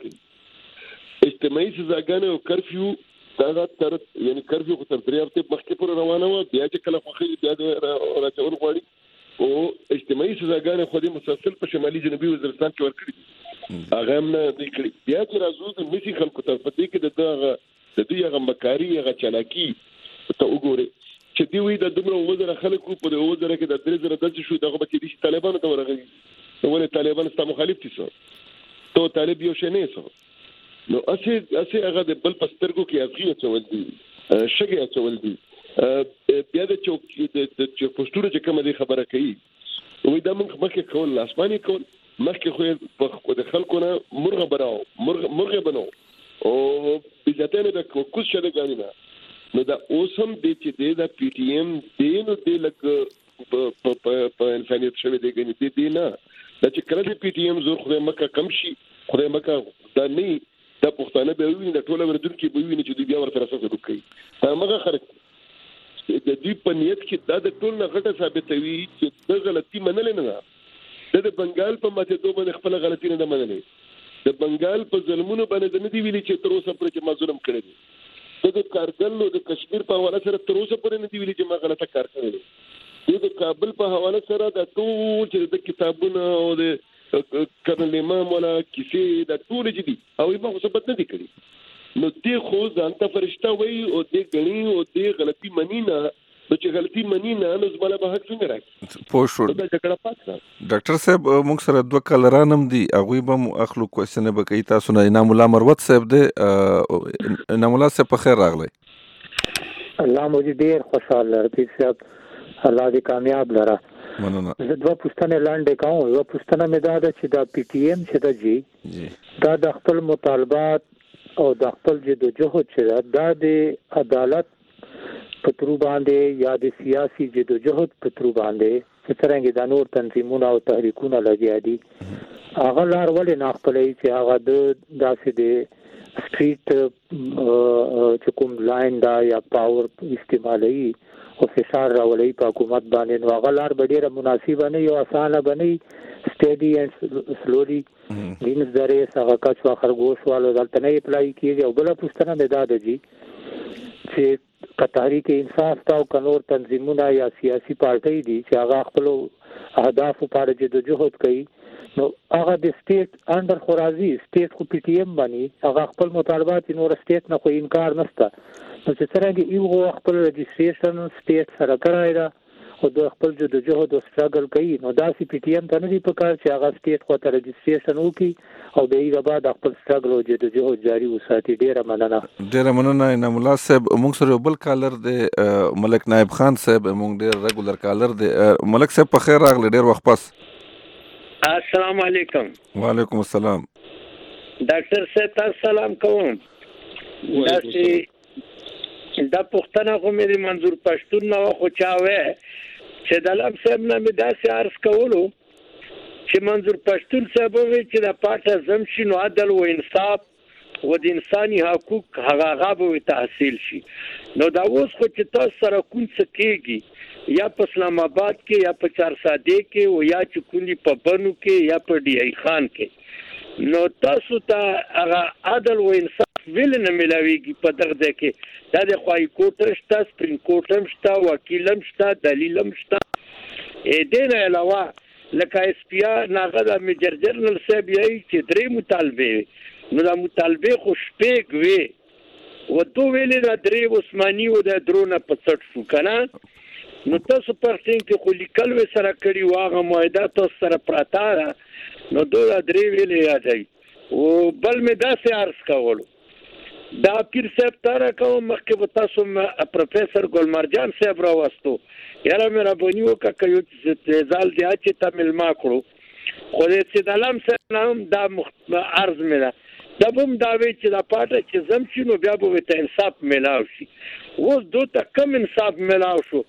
کوي اجتماعي سزاګانې او کرفیو دا تر یعنی کرفیو خو تر درې هفته مخکې پورې روانه وه بیا چې کله خوښي بیا د راچول غواړي او اجتماعي سزاګانې خو دې مسلسل په شمالي جنوبي وزیرستان کې ورکړي دي هغه هم نه دی کړي بیا چې راځو د مسی خلکو ته په دې کې د دغه د دوی هغه مکاري هغه چالاکي ته وګورئ چې دوی د دومره وزره خلکو په دې وزره کې د درې زره دلته شو دغه به کې دي طالبانو ته ورغلي نو ولې طالبان ستا مخالف دي سو ته طالب یو شی نه سو نو اسې اسې هغه د بل پسترګو کې ازغي اچول دي شګي اچول دي بیا د چوک د چې پښتون چې کومه دي خبره کوي وې دا موږ مخکې کول لاسماني کول مخکې خو د خلکو نه مرغه براو مرغه مرغه بنو او بجاتنه د کوڅ شته غانینا نو دا اوسم د چې د پی ټی ایم دینو د لک په په انسانيت شوه دی غني دي دی نه دا چې کله د پی ټی ایم زور خو مکه کم شي خو مکه دا نه د پښتانه به ویني د ټوله وردون کې به ویني چې دوی بیا ورته راځي وکړي دا مګه خرج د دې په نیت کې دا د ټول نه غټه ثابتوي چې د غلطي منل نه ده د بنگال په ماته دوه باندې خپل غلطي نه منلې د بنگال په ظلمونو باندې نه دی ویلي چې تر اوسه پر چې ما ظلم کړی دی د کارګل او د کشمیر په حواله سره تر اوسه پر نه دی ویلي چې ما غلطه کار کړی دی د کابل په حواله سره د ټول چې د کتابونو او د کرنل امام ولا کیسې د ټول جدي او یې په ثبت نه دي کړی نو دې خو ځانته فرشته وای او دې غني او دې غلطي منی نه چې غلطي منی نه نو زما به حق څنګه راځي پوه شو دا جګړه پاتې ډاکټر صاحب موږ سره دوه کلرانم دي هغوی به مو اخلو کوېسچن به کوي تاسو نه انعام الله مروت صاحب دی انعام الله صاحب په خیر راغلی الله مو دې ډېر خوشحاله رفیق صاحب الله دې کامیاب لره مننه زه دوه پوښتنې لاندې کوم یوه پوښتنه مې دا ده چې دا پی ټی ایم چې ده جی دا د خپل مطالبات او د خپل جدوجهد چې ده دا د عدالت په ترو باندې یا د سیاسي جدوجهد په ترو باندې چې څرنګه د نور تنظیمونه او تحریکونه لګیا دي هغه لار ولې نه خپلوي چې هغه د داسې د سټریټ چې کوم لاین دا یا پاور استعمالوي او فشار راولي په حکومت باندې نو هغه لار به ډېره مناسبه نه یو اسانه بنئ سټډي اینڈ سلولي دینس درې هغه کچ واخر ګوش والو دلته نه اپلای کیږي او بل پوښتنه مې دا ده جی چې کتحریک انصاف تا او کنور تنظیمونه یا سیاسي پارټي دي چې هغه خپل اهداف لپاره جدوجهد کوي نو هغه د سټیټ انډر خورازي سټیټ خو پی ټی ایم باندې هغه خپل مطالبات نور سټیټ نه خو انکار نشته نو چې څنګه یو خپل رجسټریشن سټیټ سره کړای دا او د خپل جدوجهد او سټراګل کوي نو دا سی پی ټی ایم ته نه دی پکار چې هغه سټیټ خو ته رجسټریشن وکړي او به یې بعد خپل سټراګل او جدوجهد جاری وساتي ډیره مننه ډیره مننه انعام الله صاحب موږ سره بل کالر دی ملک نائب خان صاحب موږ ډیر ریګولر کالر دی ملک صاحب په خیر راغلی ډیر وخت پس السلام علیکم وعلیکم السلام ډاکټر صاحب تاسو سلام کوم دا پښتنه خو مې منظور پښتون نو خو چاوي چې د علم صاحب نه مې داسې عرض کولو چې منظور پښتون صاحب وی چې د پاټه زم شي نو عدل او انصاف و د انساني حقوق هغه غابه تحصیل شي. نو دا اوس خو چې تاسو سره کوم څه کېږي یا په اسلام آباد کې یا په چارساده کې او یا چې کولی په بنو کې یا په ډی ای خان کې، نو تاسو ته هغه عدل او انصاف ویل نه ملاويږي په دغه ځای کې. دا د خوای کوټ شته، سپرین کوټ هم شته، وکیل هم شته، دلیل هم شته. ا دې نه علاوه لکه اس پی آر ناغه د میجر جنرال صاحب یې چې درې مطالبه، نو دا مطالبه خو شپږ وی و دوه ویلې د درې عثماني او د درونه په څټ شو کنه. نو تاسو پرڅین کې خو لیکل و سره کړی واغه معاهده تاسو سره پراته ده، نو دوه درې ویلې یادای او بل مې داسې عرض کولو دا پیر صاحب تاره کوم مخکې به تاسو پروفیسور ګلمرجان صاحب راوستو یاره مې رابونی وکړه یو چې ځال دی چې تامل ما کړو خو دې چې د علم صاحب نام دا عرض مې ده دا بم دا وی چې دا پاټه چې زم شي نو بیا به ته انصاف ملاو شي. اوس دوی ته کم انصاف ملاو شو،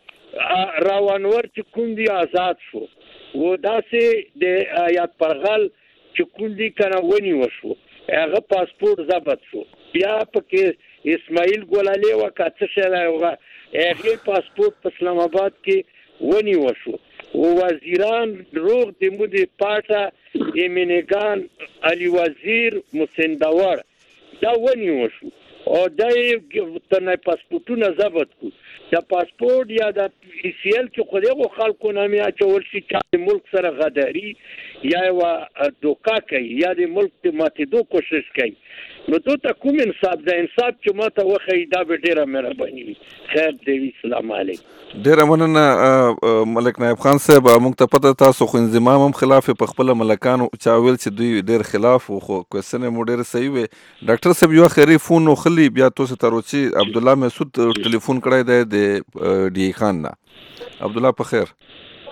راوانور چې کوم دی آزاد شو و داسې د آیات پرغل چې کوم دی کنه ونی وشو هغه پاسپورت ضبط شو، بیا پکې اسماعیل ګولالي وکړه چې هغه هغه پاسپورت په اسلام آباد کې ونی وشو او وزیران روغ د مودي پاټه ایمنګان علي وزیر مسندور دا ونی وشو او دای تنه پاسپورتونه ضبط کو. دا پاسپورت یا د ای سی ال کې خو دغه خلکو نامې اچول شي چې ملک سره غداری یا وا دوکا کوي یا د ملک ته ماتېدو کوشش کوي. نو ته کوم انصاف ده؟ انصاف چې ماته وخی دا به ډیره مهرباني. خیر دی، السلام علیکم. ډیره مننه ملک نایب خان صاحب. موږ ته پته تاسو خو انضمام هم خلاف په خپل ملکانو چا ویل چې دوی ډیر خلاف خو کوېسن مو ډیر صحیح وي. ډاکټر صاحب یو خیری فون خلی بیا تاسو ته روچی عبد الله مسعود ټلیفون کړی دی د ډی خان نه. عبد الله په خیر.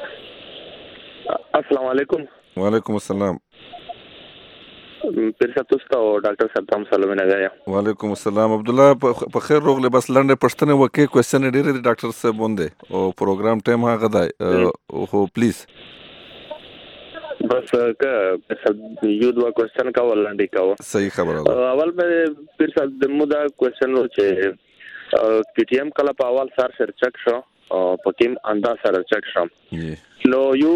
السلام علیکم. وعلیکم السلام. پیر صاحب تاسو ته ډاکټر صاحب تام سلام نه غواړم. وعلیکم السلام. عبد الله په خیر روغله. بس لنډه پښتنه وکي کوېسن ډیره د ډاکټر صاحب باندې او پروګرام ټایم هغه دی او پلیز بس که یو دوا کوېسن کا ولنډی کاو. صحیح خبره ده. اول مې پیر صاحب د مودا کوېسن و چې پی ټی ایم کله په اول سر سر چک شو او پکیم انداز سره چک شو نو یو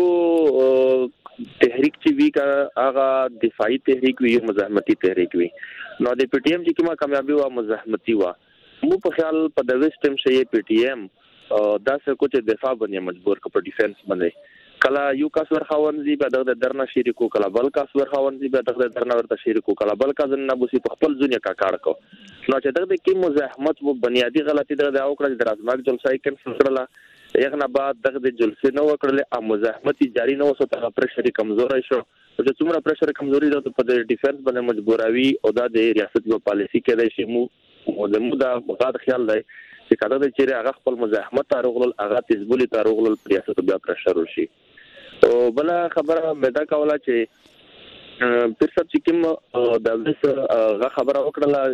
تحریک چې وی کا هغه دفاعي تحریک وی مزاحمتي تحریک وی. نو د پی ټی ایم چې کومه کامیابی وا مزاحمتي وا مو په خیال په د ویسټم شي پی ټی ایم دا څه کوچ دفاع باندې مجبور ک په ډیفنس باندې کلا یو کس ورخوانځي به دغه درنه شریکو کلا بل کس ورخوانځي به دغه درنه ورته شریکو کلا بل کس نه بوسي په خپل ځونی کا کار کو. نو چې دغه کې مزاحمت وو بنیادی غلطی دغه او کړه د رازماک جلسه کینسل کړله یغه بعد دغه د جلسې نو وکړل ا مزاحمت جاری نه وسو ته پرشر کمزوري شو چې څومره پرشر کمزوري ده په ډیفنس باندې مجبوراوي او د ریاست په پالیسی کې د شمو د مودا غاړه خیال دی چې کله د چیرې هغه خپل مزاحمت تاروغل هغه تزبولي تاروغل ریاست بیا پرشر وشي. او بل خبره مدا کوله چې پیر صاحب چې کوم د دغه خبره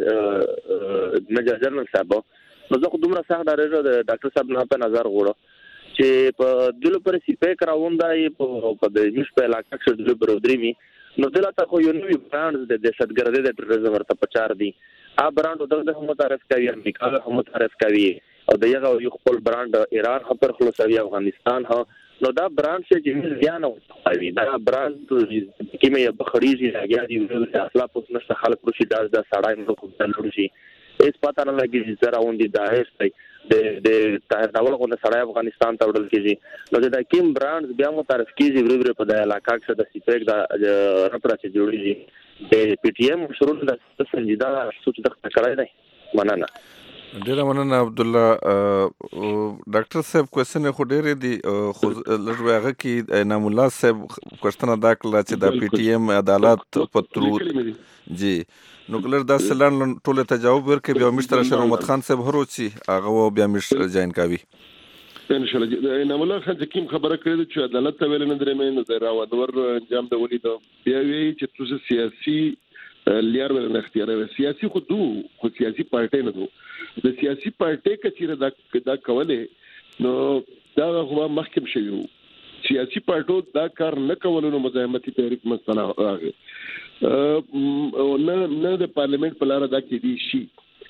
وکړه میجر جنرال صاحب نو زه خو دومره سخت ډارېږم د ډاکټر صاحب نه په نظر غوړم چې په دلو پر سی پی کراوم دا په د مش په علاقه کې دلو پر درېمي نو دلته خو یو نوې برانډ د دهشتګردۍ د ټریزم ورته پچار دي. ا برانډ دغه هم متعارف کوي، امریکا هم متعارف کوي او دغه یو خپل برانډ ایران هم پر خلاصوي، افغانستان هم. نو دا برانډ چې ځان نه وي دا برانډ کې مې بخړیږي راګیا دي د اصلا پوس نشه خلک روشي دا د سړای نو کوم څه شي اس پتا نه لګي چې زرا وندي دا هي د د تاول غو د سړای افغانستان ته وړل کیږي. نو دا کوم برانډ بیا مو تعریف کیږي ورور په د علاقه کې د سیپیک دا رپرا چې جوړیږي د پی ټی ایم شروع د سنجیدا سوچ د کړای نه مننه. ډیره مننه عبد الله. ډاکټر صاحب کوېسن خو ډیره دي خو لږ هغه کې نام الله صاحب کوښتنه دا کړه چې د پی ټی ایم عدالت پترو جی نو کلر دا سلان ټوله ته جواب ورکړي بیا مشتر شرمت خان صاحب هروچی هغه بیا مش جاین کوي ان شاء الله. نام الله خان چې کوم خبره کړې چې عدالت ته ویل نه درې مې نو راوړور انجام د ولید بیا وی چې تاسو سیاسي لیار ول نه اختیار سیاسي خو دو خو سیاسي پارټي نه دو د سیاسي پارټي کچېره دا دا کوله نو دا خو محکم شوی وو سیاسي پارټو دا کار نه کول نو مزاحمتي تحریک مسله راغی او نه نه د پارلیمنت په لار دا کې دي شي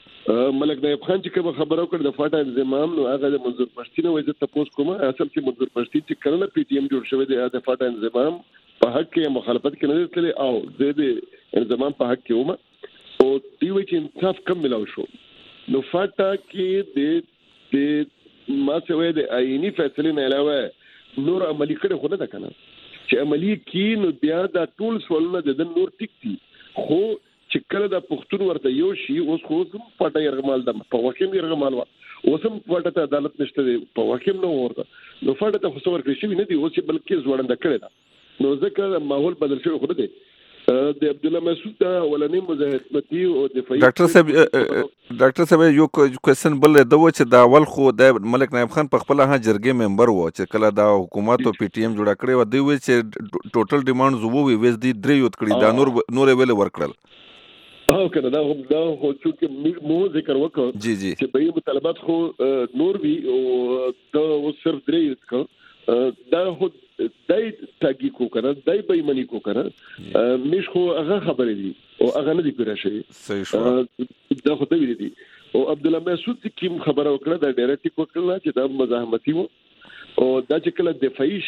ملک نایب خان چې کوم خبرو کړ د فاټا انضمام نو هغه د منظور پښتين وایي ته تاسو کومه اصل کې منظور پښتين چې کله پی ټی ایم جوړ شوی دی د فاټا انضمام په حق کې مخالفت کې نه تللی او د دې انضمام په حق کې ومه او دی وایي چې انصاف کم ملاو شو نو فاټا کې د د ما څه وایي د آئینی فیصله نه علاوه نور عملی کړي خو نه ده کنه چې عملی کې نو بیا دا ټول سوالونه د نور ټیک دي خو چې کله د پښتون ورته یو شي اوس خو هم پټه يرغمال د په وخت يرغمال اوس هم پټه ته عدالت نشته دی په وخت نو ورته نو پټه ته خو ورکړي شي نه دی اوس بلکې زوړنده کړي دا نو ځکه ماحول بدل شوی خو دی د عبد الله مسعود دا ولنې مزاحمتي او دفاعي ډاکټر صاحب ډاکټر صاحب یو کوېسچن بل د و چې دا اول خو د ملک نایب خان په خپل ها جرګې ممبر و چې کله دا حکومت او پی ټی ایم جوړ کړی و دی وی چې ټوټل ډیماند زو وی وېز دی درې یوت کړی دا نور نور ویل ورکړل او کنه دا هم دا خو چې مو ذکر وکړ جی جی چې به مطالبات خو نور وی او دا صرف درې یوت دا خو دای تاګي کو کنه دای بېمنی کو کنه مش خو هغه خبرې دي او هغه نه دي کړی شي صحیح شو دا خو دی دي او عبد الله مسعود کوم خبره وکړه دا ډایرکټ وکړه چې دا مزاحمتي وو او دا چې کله دفاعي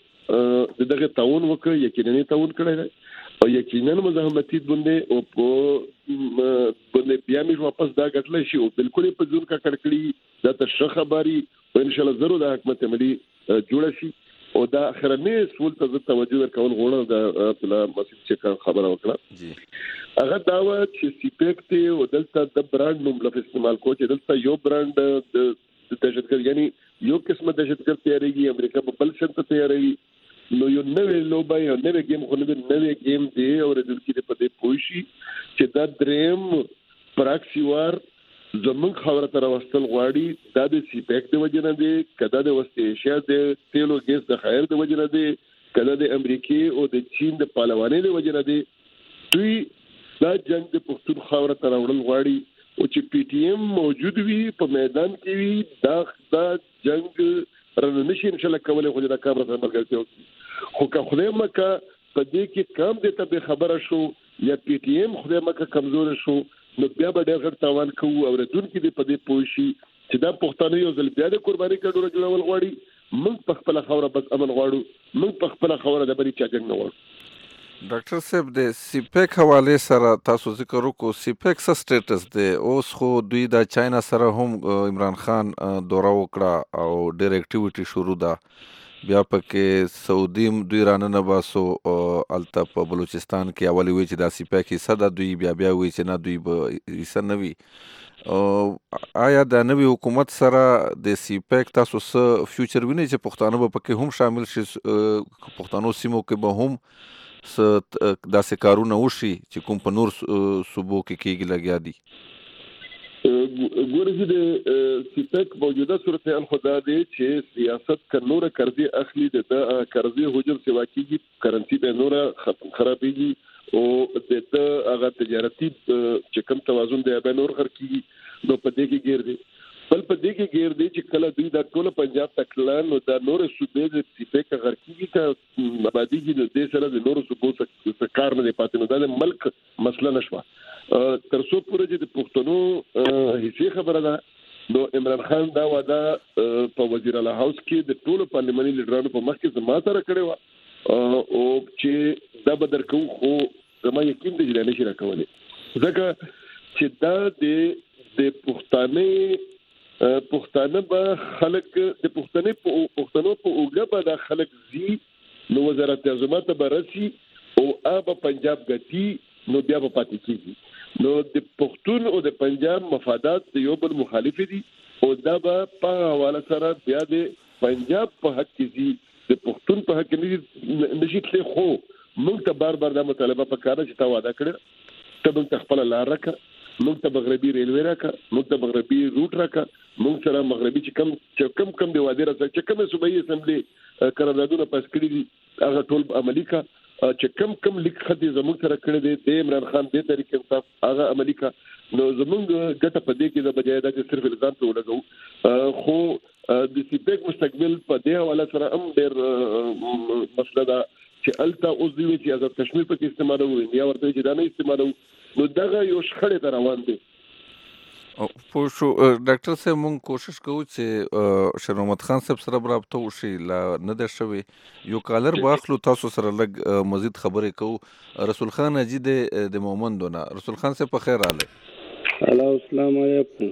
شه دغه تعاون وکړ یقینا تعاون کړی او یقینا مزاحمتي باندې او په باندې بیا موږ واپس دا غټل شي او بالکل په ځون کا کړکړي دا تر خبري او ان شاء الله ضرور د حکومت عملی جوړ شي او دا اخرنه سول ته توجه ورکول غوړه د عبد الله مسعود چې خبره وکړه جی هغه دا و چې سیپیک ته او دلته د برانډ نوم لفظ استعمال کو چې دلته یو برانډ د دهشتګرد یعنی یو قسمه دهشتګرد تیاریږي امریکا په بل شرط تیاریږي نو یو نوې لوبه یو نوې گیم خو نه نوې گیم دی او د دې په دې پوښي چې دا دریم پراکسی وار زمونږ خبره تر واستل غواړي دا د سیپیک د وجنه دی کدا د وست ایشیا د تیلو ګیس د خیر د وجنه دی کدا د امریکای او د چین د پهلوانۍ د وجنه دی دوی دا جنگ د پښتون خبره تر وړل غواړي او چې پی ټی ایم موجود وي په میدان کې وي دا دا جنگ رنه نشي ان شاء الله کولای خو دا کار سره ملګرتیا خو که خدای مکه په دې کې کم د ته خبره شو یا پی ټی ایم خدای مکه کمزور شو نو بیا به ډېر غټ تاوان کوو او راتلونکي دې په دې پوه شي چې دا پښتانه یو ځل بیا د قرباني کډوره جوړول غواړي موږ په خپل خوره بس امن غواړو موږ په خپل خوره د بری چاګنګ نه غواړو ډاکټر صاحب د سیپیک حواله سره تاسو ذکر وکړو سیپیک څه سټیټس دی اوس خو دوی د چاینا سره هم عمران خان دوره وکړه او ډېر اکټیویټي شروع ده بیا پکې سعودي دوی رانه باسو الته په بلوچستان کې اولی وی چې د سیپیک حصہ د دوی بیا بیا وی چې نه دوی به حصہ نه وي آیا د نوې حکومت سره د سیپیک تاسو څه فیوچر ویني چې پښتانه به پکې هم شامل شي پښتنو سیمو کې به هم څه داسې کارونه وشي چې کوم په نور صوبو کې کېږي لګیا دي ګورې د سیپیک موجوده صورتحال خدا دی چې سیاست ک نور قرضې اخلي د قرضې حجم سیوا کیږي کرنسی به نور خرابېږي او د هغه تجارتي چې کم توازن دی به نور خر کیږي نو په دې کې ګیر دی بل په دې کې ګیر دی چې کله دوی د ټول پنجاب تکلان او د نور صوبې د سیپیک غر کیږي ک آبادی کې د دې سره د نور صوبو څخه کار نه پاتې نو د ملک مسله نشوه تر څو پورې چې د پښتنو هیڅ خبره ده نو عمران خان دا وعده په وزیر اعلی هاوس کې د ټولو پارلماني لیډرانو په مخ کې زما سره کړې و او چې دا به درکو خو زما یقین دی چې نه شي راکولای ځکه چې دا د د پښتنې پښتانه به خلک د پښتنې په پښتنو په اوګه به د خلک زی نو وزارت اعظم ته برسي او اب پنجاب غتی نو بیا په پاتې کیږي نو د پښتون او د پنجاب مفادات د یو بل مخالف دي او دا به په حواله سره بیا د پنجاب په حق کې دي د پښتون په حق کې نشي تل خو موږ ته بار بار دا مطالبه پکاره چې تا وعده کړې ته موږ خپل لار راکړه موږ ته مغربي ریلوي راکړه موږ ته مغربي روټ راکړه موږ سره مغربي چې کم چې کم کم دی وعده راځي چې کومه صوبایي اسمبلی قراردادونه پاس کړی دي هغه ټول عملی کا چې کم کم لیک خدي زموږ سره کړی دی د عمران خان د طریقې انصاف هغه عملی کا نو زموږ ګټه په دې کې د بجای د صرف الزام ته ولګو خو د سیپیک مستقبل په دې حواله سره هم ډېر مسله ده چې الته اوس دی چې آزاد کشمیر په کې استعمالو یا ورته چې دا نه استعمالو نو دغه یو شخړې ته روان دي. پوه شو ډاکټر صاحب مونږ کوشش کوو چې شیر محمد خان صاحب سره رابطه وشي لا نه ده شوې یو کالر واخلو تاسو سره لږ مزید خبرې کوو. رسول خان اجي د مومندونه. رسول خان صاحب په خیر راغلی. هلو السلام علیکم.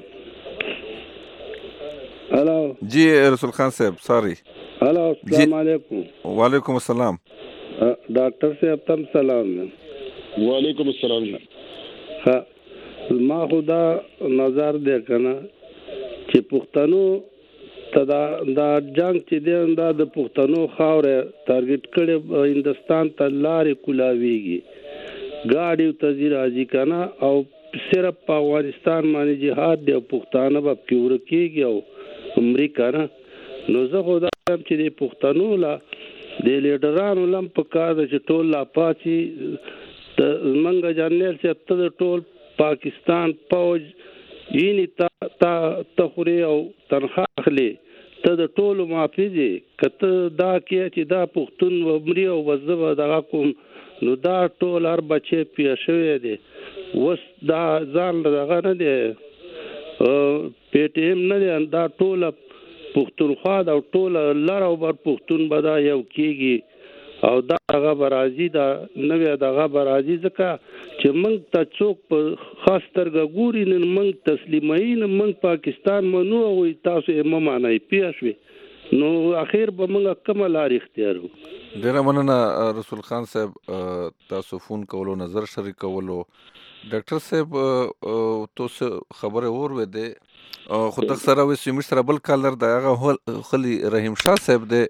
هلو جی رسول خان صاحب سوري. هلو السلام علیکم. وعلیکم السلام. ډاکټر صاحب تم سلام. وعلیکم السلام. ها ما خدا نظر دی کنه چې پښتنو ته دا دا جنگ چې دی دا د پښتنو خاوره ټارګټ کړي هندستان ته لارې کولاویږي ګاډي ته زی راځي کنه او صرف په افغانستان باندې جهاد دی پښتانه به پیور کېږي او امریکا نه. نو زه خدا چې د پښتنو لا د لیډرانو لم په کار چې ټول لا پاتې د منګه جنرال چې ته د ټول پاکستان پوج یینی تا تا تخوري او تنخوا اخلي ته د ټولو معافیږي کته دا کې چې دا پښتون و مري او وزبه دغه کوم نو دا ټول هر بچي پیښ شوی دی وس دا ځان دغه نه دی پی ټی ایم نه دی دا ټول پښتونخوا دا ټول لار او بر پښتون بدا یو کیږي او دا هغه برازي دا نوې دغه برازي ځکه چې موږ ته څوک په خاص ترګه ګوري نن موږ تسلیمین موږ پاکستان منو او تاسو یې ممانای پیښوي نو اخر به موږ کومه لار اختیار وکړو. ډیره مننه رسول خان صاحب تاسو فون کولو نظر شریکولو. ډاکټر صاحب تاسو خبره اوروي دي خو تک سره وې سیمه سره بل کالر دا هغه خلی رحیم شاه صاحب دی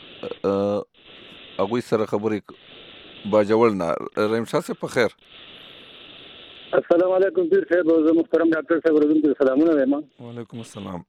اغوی سره خبرې باجوړ نه. رحیم شاه صاحب په خیر. السلام علیکم پیر صاحب او محترم ډاکټر صاحب ورته سلامونه وایم. وعلیکم السلام.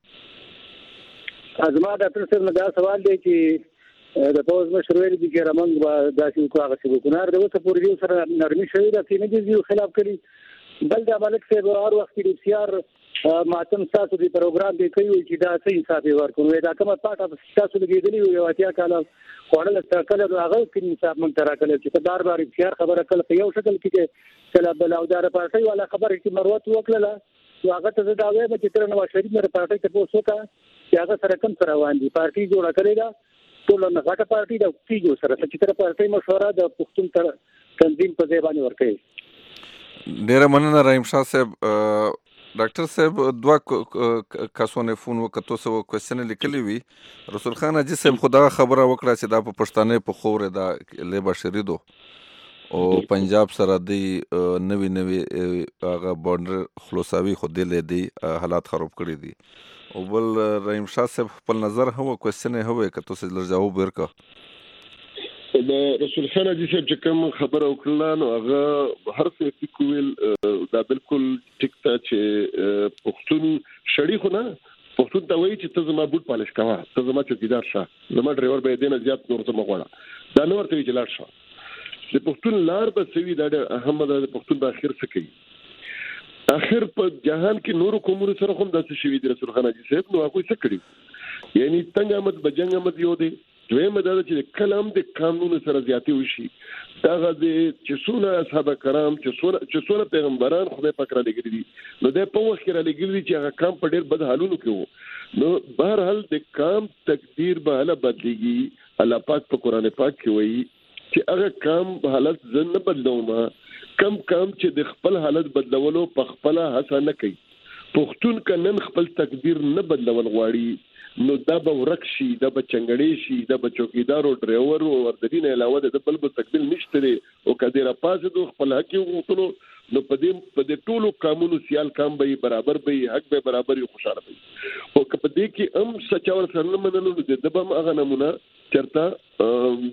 ازما ډاکټر صاحب دا سوال دی چې د پوز مشروع دي چې رمنګ با داسې کو هغه څه کو نه د وسه پورې سره نرمي شوی دا چې نه دي خلاف کړي بل دا ملک صاحب هر وخت کې بسیار ماتم تاسو دی پروګرام دی کوي چې دا څه انصاف ورکوي دا کومه پاټه تاسو لګیدلی یو اتیا کاله خوړل کله هغه کې انصاف مونږ ترا کله چې بار بار بسیار خبره کله په یو شکل کې کله بل او دا پارټي والا خبره چې مروت وکړه هغه ته دا وایي چې تر نو شریف مر پارټي ته پوسوکا چې هغه سره کوم سره وان دي پارټي جوړه کړی دا ټول نه غټه پارټي دا چې سره چې تر پارټي مشوره د پښتون تر تنظیم په ځای باندې ورکړي. ډیره مننه رحیم شاه صاحب. ډاکټر صاحب دوه کسونه فون وکړو سو کوېسچن لیکلی وی. رسول خان اجي صاحب خدا خبره وکړه چې دا په پښتانه په خوره دا لیبا شریدو او پنجاب سره دی نوی نوی هغه بارډر خلاصوي خو دې دی حالات خراب کړی دي او بل رحیم شاه صاحب خپل نظر هو کوېسچن هو کته څه لږ جواب ورکا. د رسول خان اجي صاحب چې کوم خبره وکړه نو هغه هر څه کویل دا بالکل ټیک ته چې پښتون شړی خو نه پښتون ته وایي چې ته زما بوت پالش کوه ته زما چوکیدار شه زما ډرایور به دې نه زیات نور څه مغواړه دا نور ته چې لاړ شه د پښتون لار به سوي دا احمد د پښتون په اخر څه کوي اخر په جهان کې نور کومور سره هم داسې شوی د رسول خان اجي صاحب نو هغه څه کړی یعنی څنګه آمد بجنګ آمد یو دی دویم دا چې کلام د قانون سره زیاتی وشي دا د چې څونه اصحاب کرام چې څونه چې څونه پیغمبران خدای پاک را لګري دي نو د په وخت کې را لګري چې هغه کام په ډېر بد حالونو کې وو نو بهر حال د کام تقدیر به له بدلېږي الله پاک په قران پاک کې وایي چې هغه کام حالت زن نه بدلوما کم کام چې د خپل حالت بدلولو په خپل هڅه نه کوي پښتون کنن خپل تقدیر نه بدلول غواړي نو دا به ورک شي دا به چنګړې شي دا به چوکیدار او ډرایور او وردین علاوه د بل بل تقبل نشته او کډیره پاسه د خپل حق وغوښتلو نو په دې په دې ټولو قانونو سیال کام به برابر به حق به برابر یو خوشاله وي او په دې کې هم سچاور سره منلو د دبم هغه نمونه چرته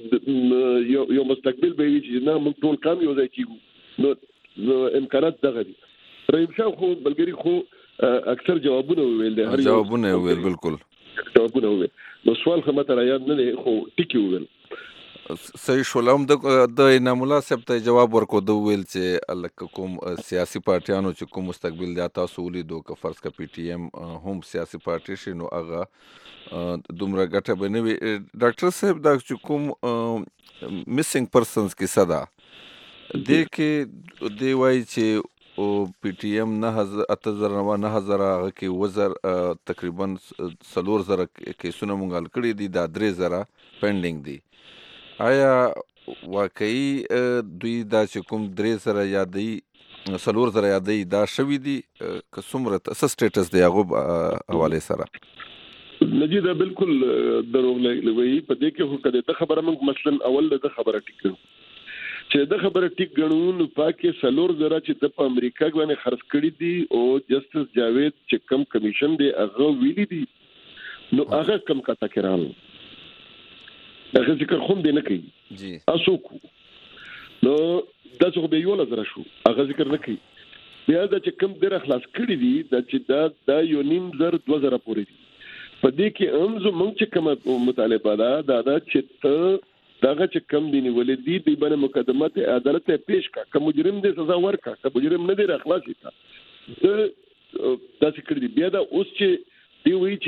یو یو مستقبل به وي چې نه موږ ټول کام یو ځای کیږو نو امکانات دغه دي. رحیم شاه خو بلګری خو اکثر جوابونه ویل دي هر جوابونه ویل بالکل جوابونه ویل نو سوال خو ماته را یاد نه دی خو ټکی ویل صحیح شولم د د انعام الله صاحب ته جواب ورکو د ویل چې الک کوم سیاسي پارټیانو چې کوم مستقبل دی تاسو ولیدو که فرض کا پی ټی ایم هم سیاسي پارټي شي نو هغه دومره ګټه به نه وي. ډاکټر صاحب دا چې کوم میسنګ پرسنز کې صدا دې کې دی وایي چې او پی ټی ایم نه هزار اته زره نو نه هزار هغه کې وزر تقریبا څلور زره کیسونه مونږ حل کړي دي دا درې زره پینډینګ دي. آیا واقعي دوی دا چې کوم درې زره یادې څلور زره یادې دا شوي دي که څومره څه سټیټس دی هغو حوالې سره؟ نجی دا بالکل دروغ وایي. په دې کې خو که د خبره موږ مثلا اول د خبره ټیک کړو چې د خبره ټیک ګڼو نو پاکې څلور زره چې د په امریکا باندې خرڅ کړي دي او جسټس جاوید چې کم کمیشن دی هغه ویلي دي نو هغه کم کاته کړل هغه ذکر خو دې نه کوي جی اسو کو نو دا څه به یو لزر شو هغه ذکر نه کوي. بیا دا چې کم ډیر خلاص کړي دي دا چې دا د یو نیم زر دوه زره پورې دي. په دې کې هم زموږ چې کوم مطالبه ده دا دا چې ته داغه چې کم دی نیولې دي د باندې مقدمات عدالت ته پیش کا کوم مجرم دې سزا ورکا کوم مجرم نه دی راخلاصي تا دا څه کړی. بیا دا اوس چې دی وی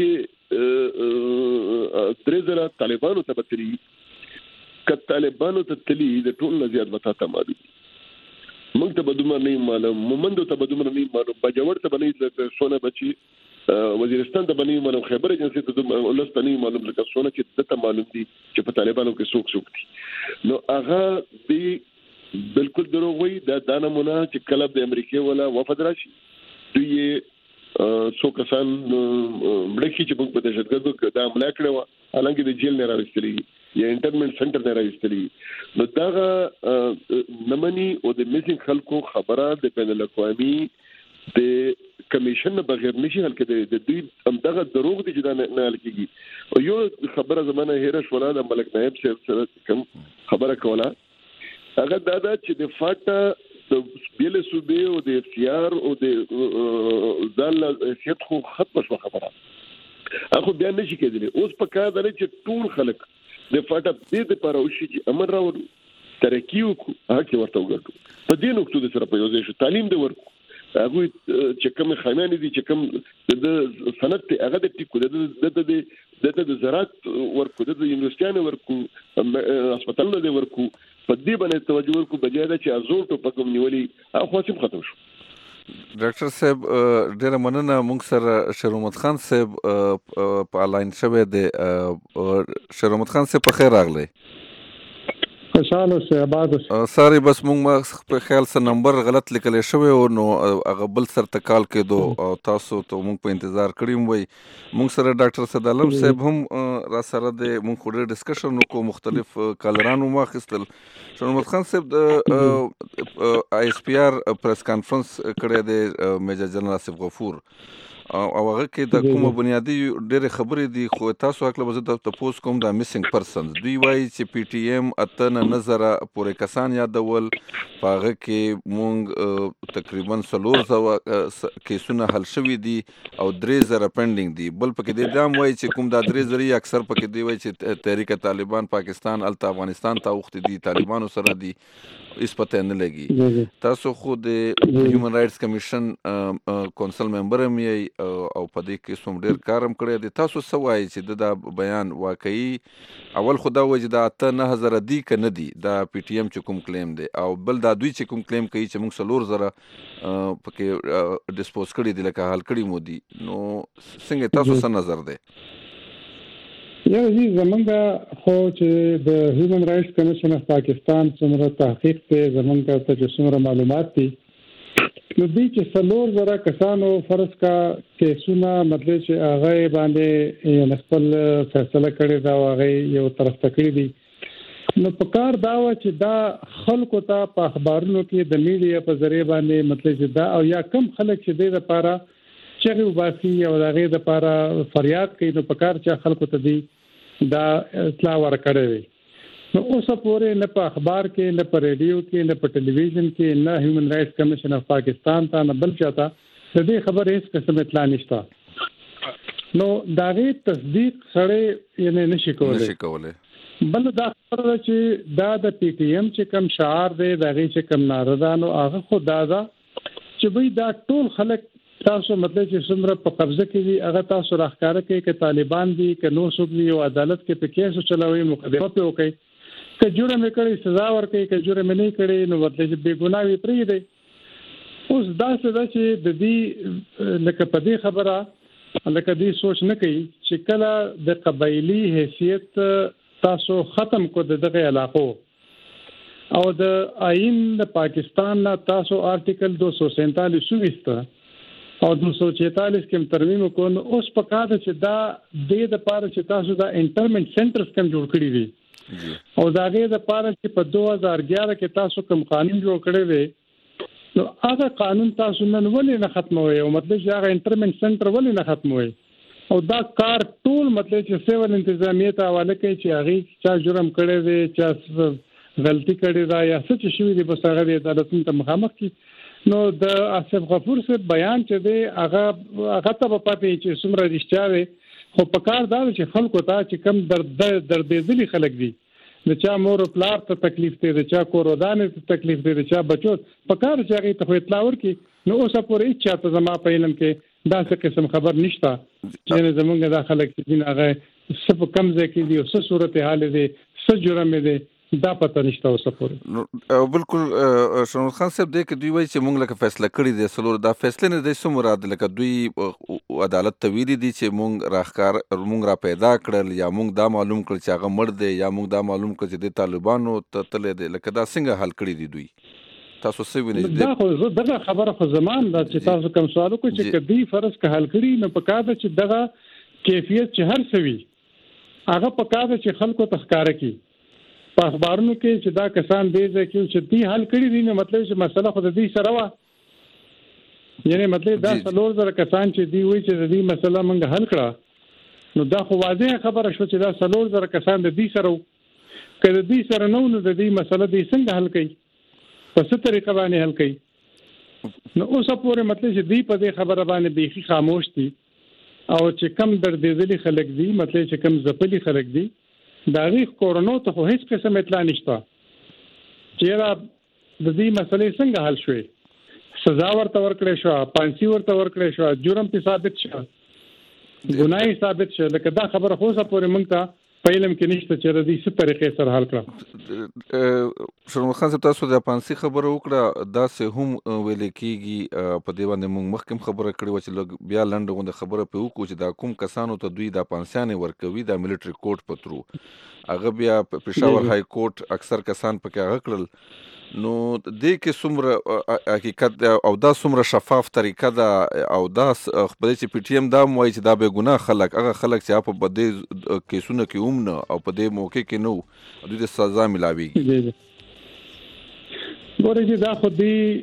چې ترزرا طالبانو ته بتري ک طالبانو ته تلی د ټول زیات وتا ته مالو موږ ته بدومره نه معلوم مومند ته بدومره نه معلوم بجوړ ته بنې سونه بچي وزیرستان ته بنې معلوم خبر ایجنسی ته ولستاني معلوم لکه سونه چې دته معلوم دي چې په طالبانو کې څوک څوک دي نو هغه دی بالکل دروغ وي. دا د نمونه چې کلب د امریکای ولا وفد راشي دوی څو کسان مړکې چې په دهشتګردو د حمله کړو حالانکه د جیل نه راوستلي یا انټرنیټ سنټر نه راوستلي نو دا نمنې او د میسنګ خلکو خبره د بین الاقوامي د کمیشن بغیر نشي حل کېدای. د دوی همدغه دروغ دي چې دا نه حل کېږي. او یو خبره زمانه هیره شولا د ملک نایب صاحب سره کوم خبره کوله هغه دا ده چې د فاټا د بیل صوبې او د اختیار او د ځل حیثیت خو ختم شو خبره اخو بیا نشي کېدلی. اوس په کار دی چې ټول خلک د فاټا دې لپاره وشي چې امر راوړو ترقي وکړو هغه ورته وګورو په دې نقطو د سره په یو ځای شو تعلیم دی ورکو هغه چې کوم خامیان دي چې کوم د صنعت هغه د ټیکو د د د د زراعت ورکو د یونیورسيټانو ورکو هسپتالونو دی ورکو په دې باندې توجه ورکو بجاده چې ازوټ په کوم نیولي هغه خاصم ختم شو. ډاکټر صاحب ډیره مننه. موږ سره شرومت خان صاحب په آنلاین شوه دی. شرومت خان صاحب په خیر راغلی. خوشاله سه آباد ساري بس موږ په خیال سره نمبر غلط لیکل شوی او نو هغه بل سره تکال کېدو او تاسو ته موږ په انتظار کړیم وای. موږ سره ډاکټر صدالم صاحب هم را سره د موږ خوري ډسکشن وکړو مختلف کالرانو واخیستل. شرمت خان صاحب د آی اس پی آر پریس کانفرنس کړی دی میجر جنرال آصف غفور او هغه کې د کومه بنیادی ډېر خبرې دي خو تاسو حق له زه تاسو کوم د میسنګ پرسنز دوی وایي چې پی ټی ایم اته نظر پورې کسان یادول هغه کې مونږ تقریبا څلور سوه کیسونه حل شوي دي او درې زره پینډینګ دي. بل پکې د دام وایي چې کوم د درې زره اکثر پکې دی وایي چې تحریک طالبان پاکستان الته افغانستان ته وخت دي طالبانو سره دي اس پته نه لګي. تاسو خو د هیومن رائټس کمیشن کونسل ممبر هم یې او په دې کې څوم ډېر کار هم کړی دی. تاسو څه وایي چې د بیان واقعي اول خو دا وایي چې دا اته نه هزاره دي که نه دي دا پی ټي ایم چې کوم کلیم دی او بل دا دوی چې کوم کلیم کوي چې موږ څلور زره پکې ډسپوز کړي دي لکه حل کړي مو دي نو څنګه تاسو څه نظر دی؟ یا جی زمونږ خو چې د هیومن رائټس کمیشن اف پاکستان څومره تحقیق ته زمونږ ته چې څومره معلومات دي نو دوی چې څلور زره کسانو فرض کا کیسونه مطلب چې هغه باندې خپل فیصله کړی دا هغه یو طرف ته کړی دي نو په کار دا و چې دا خلکو ته په اخبارونو کې د میډیا په ذریعہ باندې مطلب چې دا او یا کم خلک چې د لپاره چغې وباسي او د هغې دپاره فریاد کوي نو په کار چې خلکو ته دی دا اطلاع ورکړی وي. نو اوسه پورې نه په اخبار کې نه په ریډیو کې نه په ټلویزیون کې نه هیومن رائټس کمیشن اف پاکستان ته نه بل چاته د دې خبرې هیڅ قسم اطلاع نشته. نو د هغې تصدیق سړی یعنې نشي کولی نشي کولی بل دا خبره چې دا د پی ټی ایم چې کم شعار دی دغه چې کم ناره ده نو هغه خو دا ده چې وای دا ټول خلک تاسو مطلب چې څومره په قبضه کې دي هغه تاسو راخاره کوي چې طالبان دي که نو څوک دي او عدالت کې په کیسو چلوي مقدمه په وکي که جرم کړي سزا ورکړي که جرم نه کړي نو مطلب چې بے ګناه وي پرې دی. اوس دا څه ده چې د دې لکه په دې خبره لکه دې سوچ نه کوي چې کله د قبایلی حیثیت تاسو ختم کو دغه علاقو او د آئین د پاکستان نه تاسو آرټیکل دو سو سینتالیس وسته او دو سو چینتالیس کې ترمیم کو نو اوس په کار چې دا د د پاره چې تاسو دا انټرمنټ سنټرز کوم جوړ کړی دي او دا غي د پاره چې په دوه هزار اګیاره کې تاسو کوم قانون جوړ کړی دی نو هغه قانون تاسو نن ولې نه ختموي او مطلب چې هغه انټرمنټ سنټر ولې نه ختموي او دا کار ټول مطلب چې سیول انتظامیه ته حواله کوي چې هغه چا جرم کړی دی چا غلطي کړې ده یا څه چې شوی دی بس هغه د عدالت ته مخامخ کی نو د آصف غفور سے بیان چې دی هغه هغه ته په پاتې چې څومره رښتیا دی خو په کار دا چې خلکو ته چې کم درد دردېدلي خلک دي د چا مور او پلار ته تکلیف دی د چا کور ودانې ته تکلیف دی د چا بچو په کار چې هغه ته اطلاع ورکړي نو اوسه پورې چې تاسو زما په علم کې دا څه قسم خبر نشته چې زمونږ د خلک چې دین هغه څه په کم ځای کې دي او څه صورتحال دي څه جرم دي دا پته نشته اوسه پورې. بالکل شمول خان صاحب دې کې دوی وایي چې موږ لکه فیصله کړی دی سلور دا فیصله نه دی څه مراد لکه دوی عدالت ته ویلي دي چې موږ راخکار موږ را پیدا کړل یا موږ دا معلوم کړل چې هغه مړ دی یا موږ دا معلوم کړل چې د طالبانو ته تللی دی لکه دا څنګه حل کړی دي دوی تاسو څه وینئ؟ دا خو دغه خبره خو زمان دا چې تاسو کوم سوال وکړئ چې کدی فرض که حل کړي نو په کار ده چې دغه کیفیت چې هر څه وي هغه په کار ده چې خلکو ته ښکاره کړي په اخبارونو کې چې دا کسان دی چې دوی حل کړي دي نو مطلب چې مسله خو د دې سره وه یعنی مطلب دا څلور زره کسان چې دی وایي چې د دې مسله موږ حل کړه نو دا خو واضح خبره شو چې دا څلور زره کسان د دې سره که د دې سره نه نو د دې مسله دې څنګه حل کوي په څه طریقه باندې حل کوي نو اوس پورې مطلب چې دې په دې خبره باندې بیخي خاموش دي او چې کم دردېدلي خلک دي مطلب چې کم ځپلي خلک دي دا غي کورونو ته خو هیڅ قسم اطلاع نشته چې را د دې مسلې څنګه حل شوي سزا ورته ورکړې شو پانسی ورته ورکړې شو جرم په ثابت شو ګناي ثابت شو لکه دا خبره خو څه پورې مونږ ته پهلم کې نشته چې د دې څه طریقې سره حل کړه. شرمخ خان صاحب تاسو د پانسی خبره وکړه دا سه هم ویل کېږي په دې باندې موږ مخکې خبره کړې و چې بیا لنډ غونډه خبره په وکړو چې دا کوم کسانو ته دوی د پانسیانې ورکوي د ملټری کورټ په ترو هغه بیا په پېښور های کورټ اکثر کسان پکې هغه کړل نو دې کې څومره حقیقت او دا څومره شفاف طریقه ده او دا خپل چې پی ټی ایم دا وایي چې دا بې ګناه خلک هغه خلک چې په بدې کیسونه کې هم نه او په دې موقع کې نو دوی ته سزا ملاویږي. ګورې چې دا خو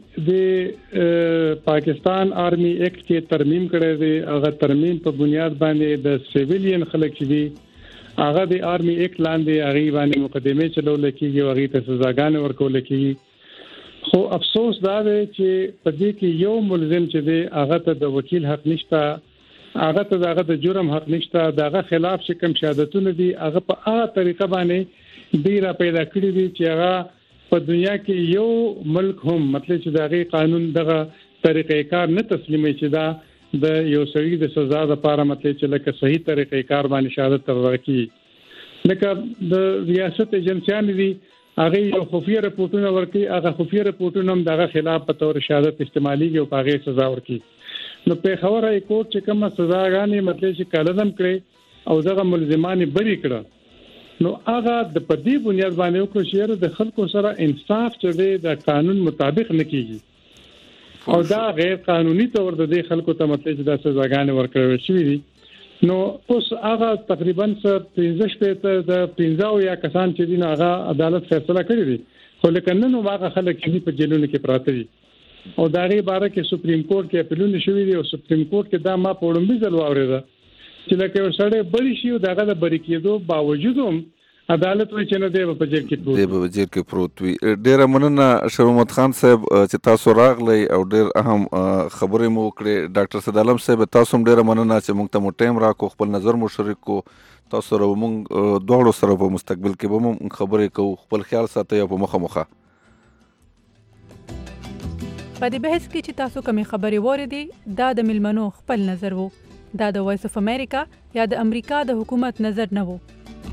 د پاکستان آرمی ایکټ کې ترمیم کړی دی هغه ترمیم په بنیاد باندې د سیویلین خلک چې دي هغه د آرمی ایکټ لاندې هغه باندې مقدمه چلول کېږي او هغه ته سزاګانې ورکول کېږي خو افسوس دا دی چې په دې کې یو ملزم چې دی هغه ته د وکیل حق نشته هغه ته دغه د جرم حق نشته دغه خلاف چې کوم شهادتونه دي هغه په هغه طریقه باندې ډیره پیدا کړی دي چې هغه په دنیا کې یو ملک هم مطلب چې دغه قانون دغه طریقې کار نه تسلیمي چې دا د یو سړي د سزا لپاره مطلب چې لکه صحیح طریقې کار باندې شهادت ترلاسه لکه د ریاست ایجنسیان دي هغه یو خفیه رپورټونه ورکړي هغه خفیه رپورټونه هم دغه خلاف په تور شهادت استعماليږي او هغه سزا ورکړي نو په خبره یې کوټ چې کومه سزاګانې مطلب چې کالدم کړي او دغه ملزمان بری کړه نو هغه د پدې بنیاد باندې وکړي چې د خلکو سره انصاف چې د قانون مطابق نه کیږي او دا غیر قانوني تور د دې خلکو ته مطلب چې د سزاګانې ورکړل شوې دي نو اوس هغه تقریبا پنځه شپې د پنځه یا کسان چې دین هغه عدالت فیصله کړی دي خو لکه نن هغه خلک چې په جیلونو کې پراته دي او دا غي باره کې سپریم کورټ کې اپیلونه شوې دي او سپریم کورټ کې دا ما په وړاندې ځل واورېده چې لکه سړی بری شي او دغه د بری کېدو باوجود هم عدالت وایي چې نه دی په جیل کې پروت دی په جیل کې پروت وي. ډیره مننه شیر محمد خان صاحب چې تاسو راغلی او ډیر اهم خبرې مو وکړې. ډاکټر سید عالم صاحب تاسو هم ډیره مننه چې موږ ته مو ټایم راکو، خپل نظر مو شریک کو. تاسو سره موږ دواړو سره په مستقبل کې به موږ خبرې کوو. خپل خیال ساتئ او په مخه مخه. په دې بحث کې چې تاسو کومې خبرې واورېدې دا د میلمنو خپل نظر وو. دا د وایس اف امریکا یا د امریکا د حکومت نظر نه وو.